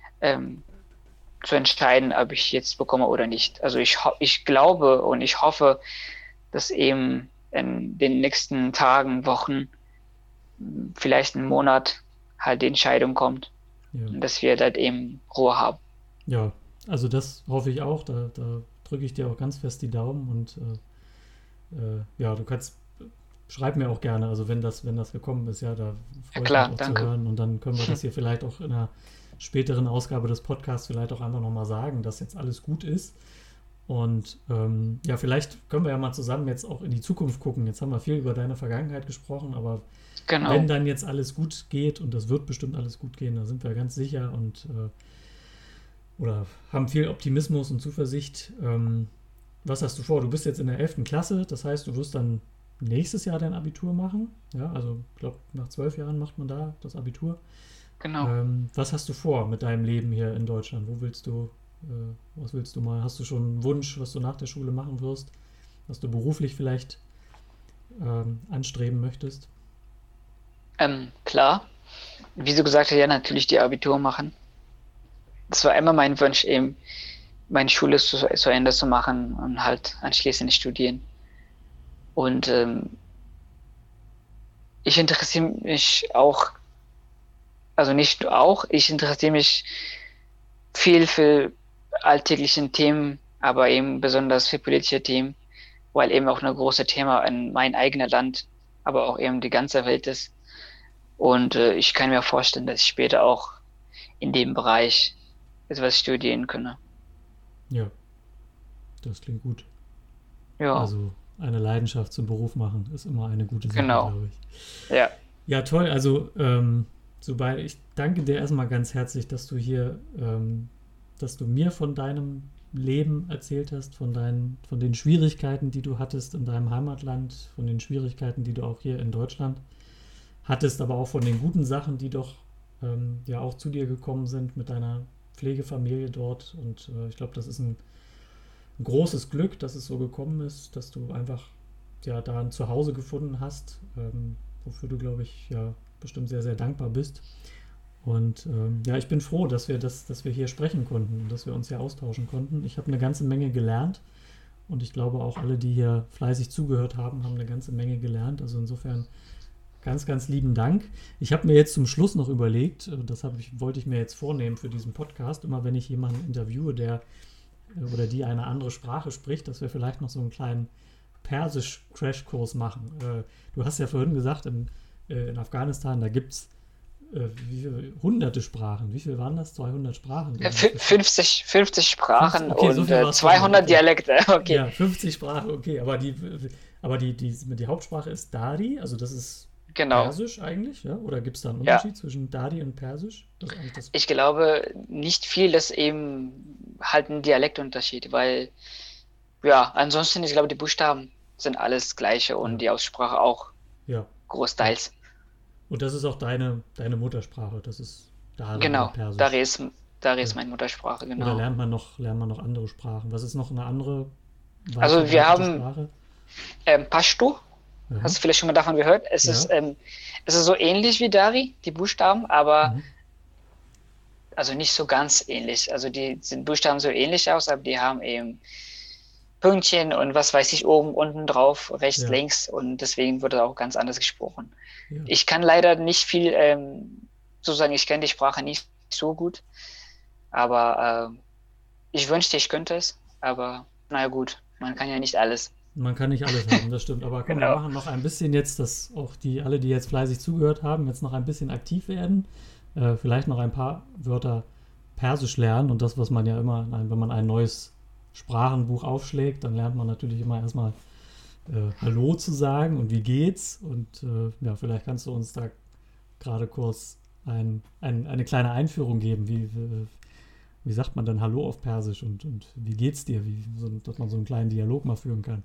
zu entscheiden, ob ich jetzt bekomme oder nicht. Also ich glaube und ich hoffe, dass eben in den nächsten Tagen, Wochen, vielleicht einen Monat halt die Entscheidung kommt, dass wir halt eben Ruhe haben. Ja, also das hoffe ich auch. Da drücke ich dir auch ganz fest die Daumen und du kannst, schreib mir auch gerne, also wenn das gekommen ist, da freue ich mich auch zu hören und dann können wir das hier vielleicht auch in einer späteren Ausgabe des Podcasts vielleicht auch einfach nochmal sagen, dass jetzt alles gut ist und vielleicht können wir ja mal zusammen jetzt auch in die Zukunft gucken. Jetzt haben wir viel über deine Vergangenheit gesprochen, aber wenn dann jetzt alles gut geht und das wird bestimmt alles gut gehen, da sind wir ganz sicher und oder haben viel Optimismus und Zuversicht. Was hast du vor? Du bist jetzt in der 11. Klasse, das heißt, du wirst dann nächstes Jahr dein Abitur machen. Ja, also ich glaube, nach 12 Jahren macht man da das Abitur. Genau. Was hast du vor mit deinem Leben hier in Deutschland? Was willst du mal? Hast du schon einen Wunsch, was du nach der Schule machen wirst? Was du beruflich vielleicht anstreben möchtest? Klar. Wie du gesagt hast, ja, natürlich die Abitur machen. Das war immer mein Wunsch, eben meine Schule zu Ende zu machen und halt anschließend studieren. Und ich interessiere mich auch, also nicht nur auch, ich interessiere mich viel für alltäglichen Themen, aber eben besonders für politische Themen, weil eben auch ein großes Thema in mein eigenes Land, aber auch eben die ganze Welt ist. Und ich kann mir vorstellen, dass ich später auch in dem Bereich etwas studieren können. Ja, das klingt gut. Ja, Also eine Leidenschaft zum Beruf machen ist immer eine gute Sache, genau. glaube ich. Ja, Ja, toll. Also, sobald ich danke dir erstmal ganz herzlich, dass du mir von deinem Leben erzählt hast, von den Schwierigkeiten, die du hattest in deinem Heimatland, von den Schwierigkeiten, die du auch hier in Deutschland hattest, aber auch von den guten Sachen, die doch ja auch zu dir gekommen sind mit deiner Pflegefamilie dort. Und ich glaube, das ist ein großes Glück, dass es so gekommen ist, dass du einfach ja da ein Zuhause gefunden hast, wofür du, glaube ich, ja bestimmt sehr, sehr dankbar bist. Und ja, ich bin froh, dass wir hier sprechen konnten und dass wir uns hier austauschen konnten. Ich habe eine ganze Menge gelernt und ich glaube auch alle, die hier fleißig zugehört haben, haben eine ganze Menge gelernt. Also insofern ganz, ganz lieben Dank. Ich habe mir jetzt zum Schluss noch überlegt, wollte ich mir jetzt vornehmen für diesen Podcast, immer wenn ich jemanden interviewe, der oder die eine andere Sprache spricht, dass wir vielleicht noch so einen kleinen Persisch-Crashkurs machen. Du hast ja vorhin gesagt, in Afghanistan, da gibt es hunderte Sprachen. Wie viel waren das? 200 Sprachen? 50 Sprachen okay, so und viel war's schon. 200 Okay. Dialekte. Okay. Ja, 50 Sprachen, okay. Aber die Hauptsprache ist Dari, also das ist Genau. Persisch eigentlich, ja? Oder gibt es da einen Ja. Unterschied zwischen Dari und Persisch? Das ist eigentlich das. Ich glaube nicht viel, das eben halt ein Dialektunterschied, weil ja, ansonsten, ich glaube, die Buchstaben sind alles gleiche und Ja. die Aussprache auch Ja, ja. großteils. Und das ist auch deine Muttersprache, das ist Dari oder Genau, Persisch. Dari Ja. ist meine Muttersprache, Oder genau. lernt man noch andere Sprachen? Was ist noch eine andere weit Also wir verbreitete haben Sprache? Pashto, Aha. hast du vielleicht schon mal davon gehört? Ja. Es ist so ähnlich wie Dari, die Buchstaben, aber Mhm. also nicht so ganz ähnlich. Also die sind Buchstaben so ähnlich aus, aber die haben eben Pünktchen und was weiß ich, oben, unten drauf, rechts, Ja. links und deswegen wird auch ganz anders gesprochen. Ja. Ich kann leider nicht viel, sozusagen, ich kenne die Sprache nicht so gut, aber ich wünschte, ich könnte es, aber naja gut, man kann ja nicht alles. Man kann nicht alles haben, das stimmt. Aber komm, wir Genau. machen noch ein bisschen jetzt, dass auch alle, die jetzt fleißig zugehört haben, jetzt noch ein bisschen aktiv werden. Vielleicht noch ein paar Wörter Persisch lernen. Und das, was man ja immer, wenn man ein neues Sprachenbuch aufschlägt, dann lernt man natürlich immer erstmal Hallo zu sagen und wie geht's. Und ja, vielleicht kannst du uns da gerade kurz eine kleine Einführung geben. Wie sagt man dann Hallo auf Persisch und wie geht's dir? Dass man so einen kleinen Dialog mal führen kann.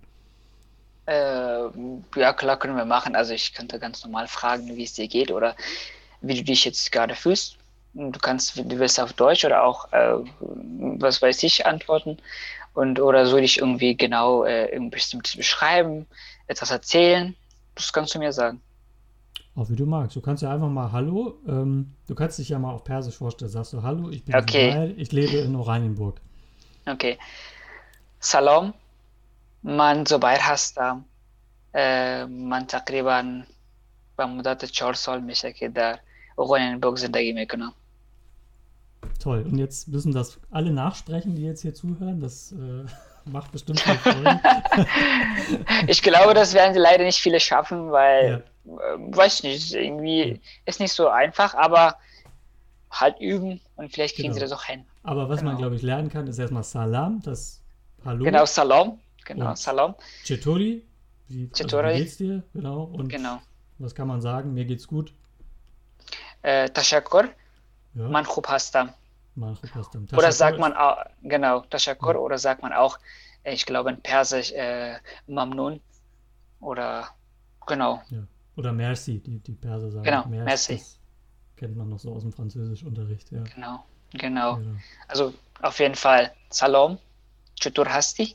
Ja, klar, können wir machen. Also ich könnte ganz normal fragen, wie es dir geht oder wie du dich jetzt gerade fühlst. Du willst auf Deutsch oder auch, was weiß ich, antworten. Oder soll ich irgendwie genau irgendwas Bestimmtes beschreiben, etwas erzählen? Das kannst du mir sagen. Auch wie du magst. Du kannst ja einfach mal Hallo, du kannst dich ja mal auf Persisch vorstellen. Sagst du Hallo, ich bin Okay, Subail, ich lebe in Oranienburg. okay. سلام، من زبیر هستم. من تقریبا به مدت 4 سال میشه که در اوغانیانبورگ زندگی میکنم. Toll. Und jetzt müssen das alle nachsprechen, die jetzt hier zuhören. Das macht bestimmt viel Freude. Ich glaube, das werden sie leider nicht viele schaffen, weil, Ja, weiß nicht, ja, irgendwie ist nicht so einfach, aber halt üben und vielleicht kriegen sie genau. das auch hin. Aber was man, Genau. glaube ich, lernen kann, ist erstmal Salam, das Genau, Hallo. Salam. Genau, Und Salam. Chetori, wie Chetori. geht's dir? Genau. Und Genau. was kann man sagen? Mir geht's gut. Tashakkur. Ja, Man خوب هستم. mal Rupastam. Oder sagt Tashakkur. man auch, genau, Tashakkur, Ja, oder sagt man auch, ich glaube in Persisch, Mamnun oder, genau, ja. Oder Merci, die Perser sagen genau, auch Merci. merci, Das kennt man noch so aus dem Französischunterricht. Ja, genau. genau. Also auf jeden Fall Salam, Chutur Hasti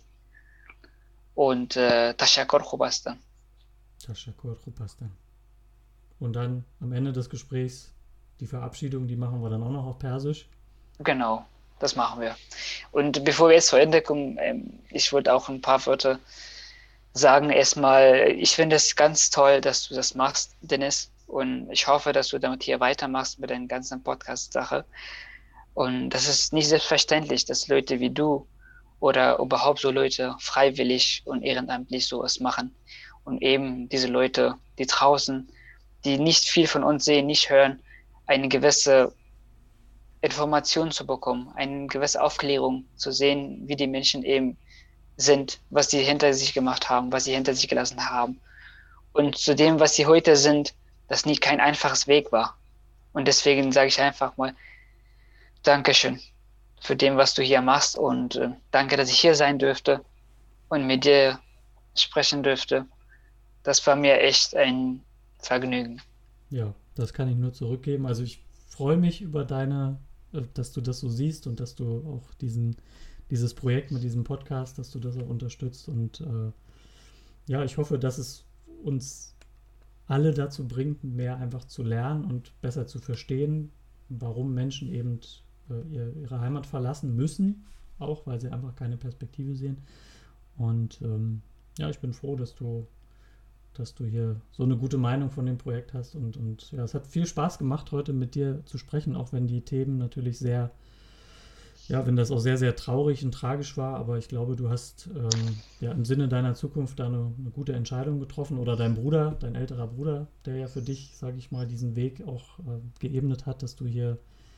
und Tashakkur خوب هستم. Tashakkur Rupastam. Und dann am Ende des Gesprächs die Verabschiedung, die machen wir dann auch noch auf Persisch. Genau, das machen wir. Und bevor wir jetzt zu Ende kommen, ich wollte auch ein paar Wörter sagen. Erstmal, ich finde es ganz toll, dass du das machst, Dennis. Und ich hoffe, dass du damit hier weitermachst mit deiner ganzen Podcast-Sache. Und das ist nicht selbstverständlich, dass Leute wie du oder überhaupt so Leute freiwillig und ehrenamtlich sowas machen. Und eben diese Leute, die draußen, die nicht viel von uns sehen, nicht hören, eine gewisse Informationen zu bekommen, eine gewisse Aufklärung zu sehen, wie die Menschen eben sind, was sie hinter sich gemacht haben, was sie hinter sich gelassen haben. Und zu dem, was sie heute sind, das nie kein einfaches Weg war. Und deswegen sage ich einfach mal Dankeschön für dem, was du hier machst und danke, dass ich hier sein dürfte und mit dir sprechen dürfte. Das war mir echt ein Vergnügen. Ja, das kann ich nur zurückgeben. Also ich freue mich über dass du das so siehst und dass du auch dieses Projekt mit diesem Podcast, dass du das auch unterstützt. Und ja, ich hoffe, dass es uns alle dazu bringt, mehr einfach zu lernen und besser zu verstehen, warum Menschen eben ihre Heimat verlassen müssen, auch weil sie einfach keine Perspektive sehen. Und ja, ich bin froh, dass du hier so eine gute Meinung von dem Projekt hast und ja, es hat viel Spaß gemacht, heute mit dir zu sprechen, auch wenn die Themen natürlich wenn das auch sehr, sehr traurig und tragisch war, aber ich glaube, du hast im Sinne deiner Zukunft da eine gute Entscheidung getroffen oder dein älterer Bruder, der ja für dich, sage ich mal, diesen Weg auch geebnet hat, dass du hier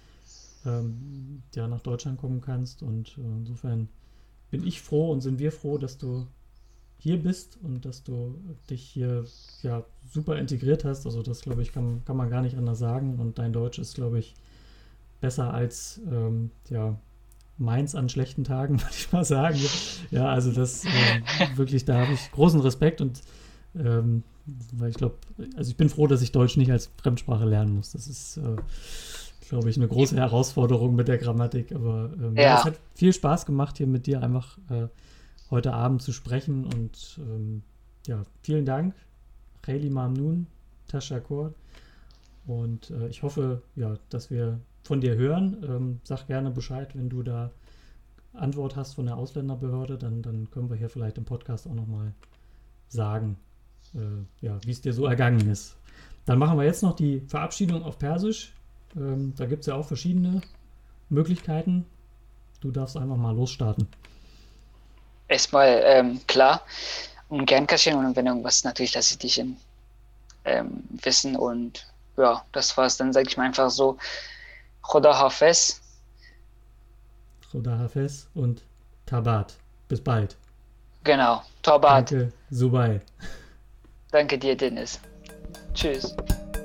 nach Deutschland kommen kannst und insofern bin ich froh und sind wir froh, dass du hier bist und dass du dich hier super integriert hast. Also das, glaube ich, kann man gar nicht anders sagen. Und dein Deutsch ist, glaube ich, besser als meins an schlechten Tagen, würde ich mal sagen. Ja, also das wirklich, da habe ich großen Respekt und weil ich glaube, also ich bin froh, dass ich Deutsch nicht als Fremdsprache lernen muss. Das ist, glaube ich, eine große Herausforderung mit der Grammatik. Aber es hat viel Spaß gemacht, hier mit dir einfach heute Abend zu sprechen und vielen Dank, Khayli Mamnoon, Tashakkur und ich hoffe, dass wir von dir hören. Sag gerne Bescheid, wenn du da Antwort hast von der Ausländerbehörde, dann können wir hier vielleicht im Podcast auch nochmal sagen, wie es dir so ergangen ist. Dann machen wir jetzt noch die Verabschiedung auf Persisch. Da gibt es ja auch verschiedene Möglichkeiten. Du darfst einfach mal losstarten. Erstmal klar und gern kassieren und wenn irgendwas natürlich lasse ich dich wissen und ja, das war's. Dann sage ich mal einfach so Khoda Hafez. Khoda Hafez und Tabat. Bis bald. Genau, Tabat. Danke, Subai. Danke dir, Dennis. Tschüss.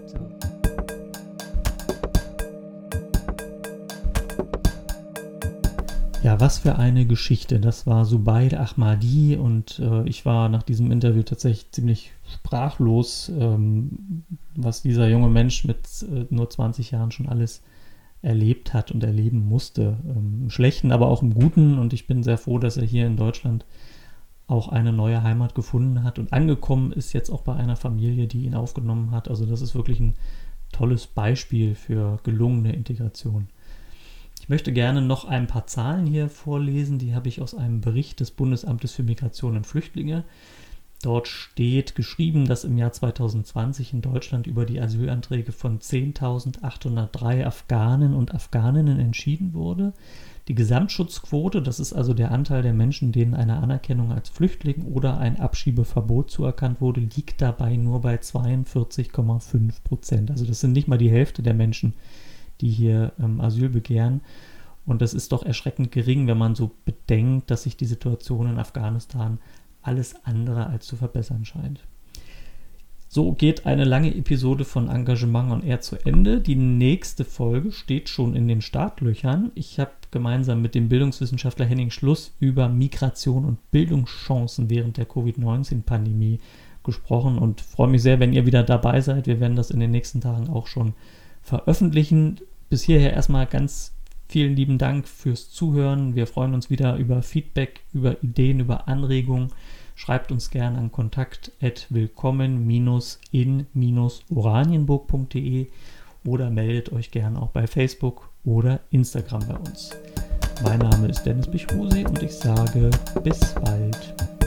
Ja, was für eine Geschichte. Das war Subair Ahmadi und ich war nach diesem Interview tatsächlich ziemlich sprachlos, was dieser junge Mensch mit nur 20 Jahren schon alles erlebt hat und erleben musste. Im Schlechten, aber auch im Guten. Und ich bin sehr froh, dass er hier in Deutschland auch eine neue Heimat gefunden hat und angekommen ist jetzt auch bei einer Familie, die ihn aufgenommen hat. Also das ist wirklich ein tolles Beispiel für gelungene Integration. Ich möchte gerne noch ein paar Zahlen hier vorlesen, die habe ich aus einem Bericht des Bundesamtes für Migration und Flüchtlinge. Dort steht geschrieben, dass im Jahr 2020 in Deutschland über die Asylanträge von 10.803 Afghanen und Afghaninnen entschieden wurde. Die Gesamtschutzquote, das ist also der Anteil der Menschen, denen eine Anerkennung als Flüchtling oder ein Abschiebeverbot zuerkannt wurde, liegt dabei nur bei 42,5%. Also das sind nicht mal die Hälfte der Menschen, die hier Asyl begehren. Und das ist doch erschreckend gering, wenn man so bedenkt, dass sich die Situation in Afghanistan alles andere als zu verbessern scheint. So geht eine lange Episode von Engagement on Air zu Ende. Die nächste Folge steht schon in den Startlöchern. Ich habe gemeinsam mit dem Bildungswissenschaftler Henning Schluss über Migration und Bildungschancen während der Covid-19-Pandemie gesprochen und freue mich sehr, wenn ihr wieder dabei seid. Wir werden das in den nächsten Tagen auch schon veröffentlichen. Bis hierher erstmal ganz vielen lieben Dank fürs Zuhören. Wir freuen uns wieder über Feedback, über Ideen, über Anregungen. Schreibt uns gerne an kontakt@willkommen-in-oranienburg.de oder meldet euch gerne auch bei Facebook oder Instagram bei uns. Mein Name ist Dennis Bichrosi und ich sage bis bald.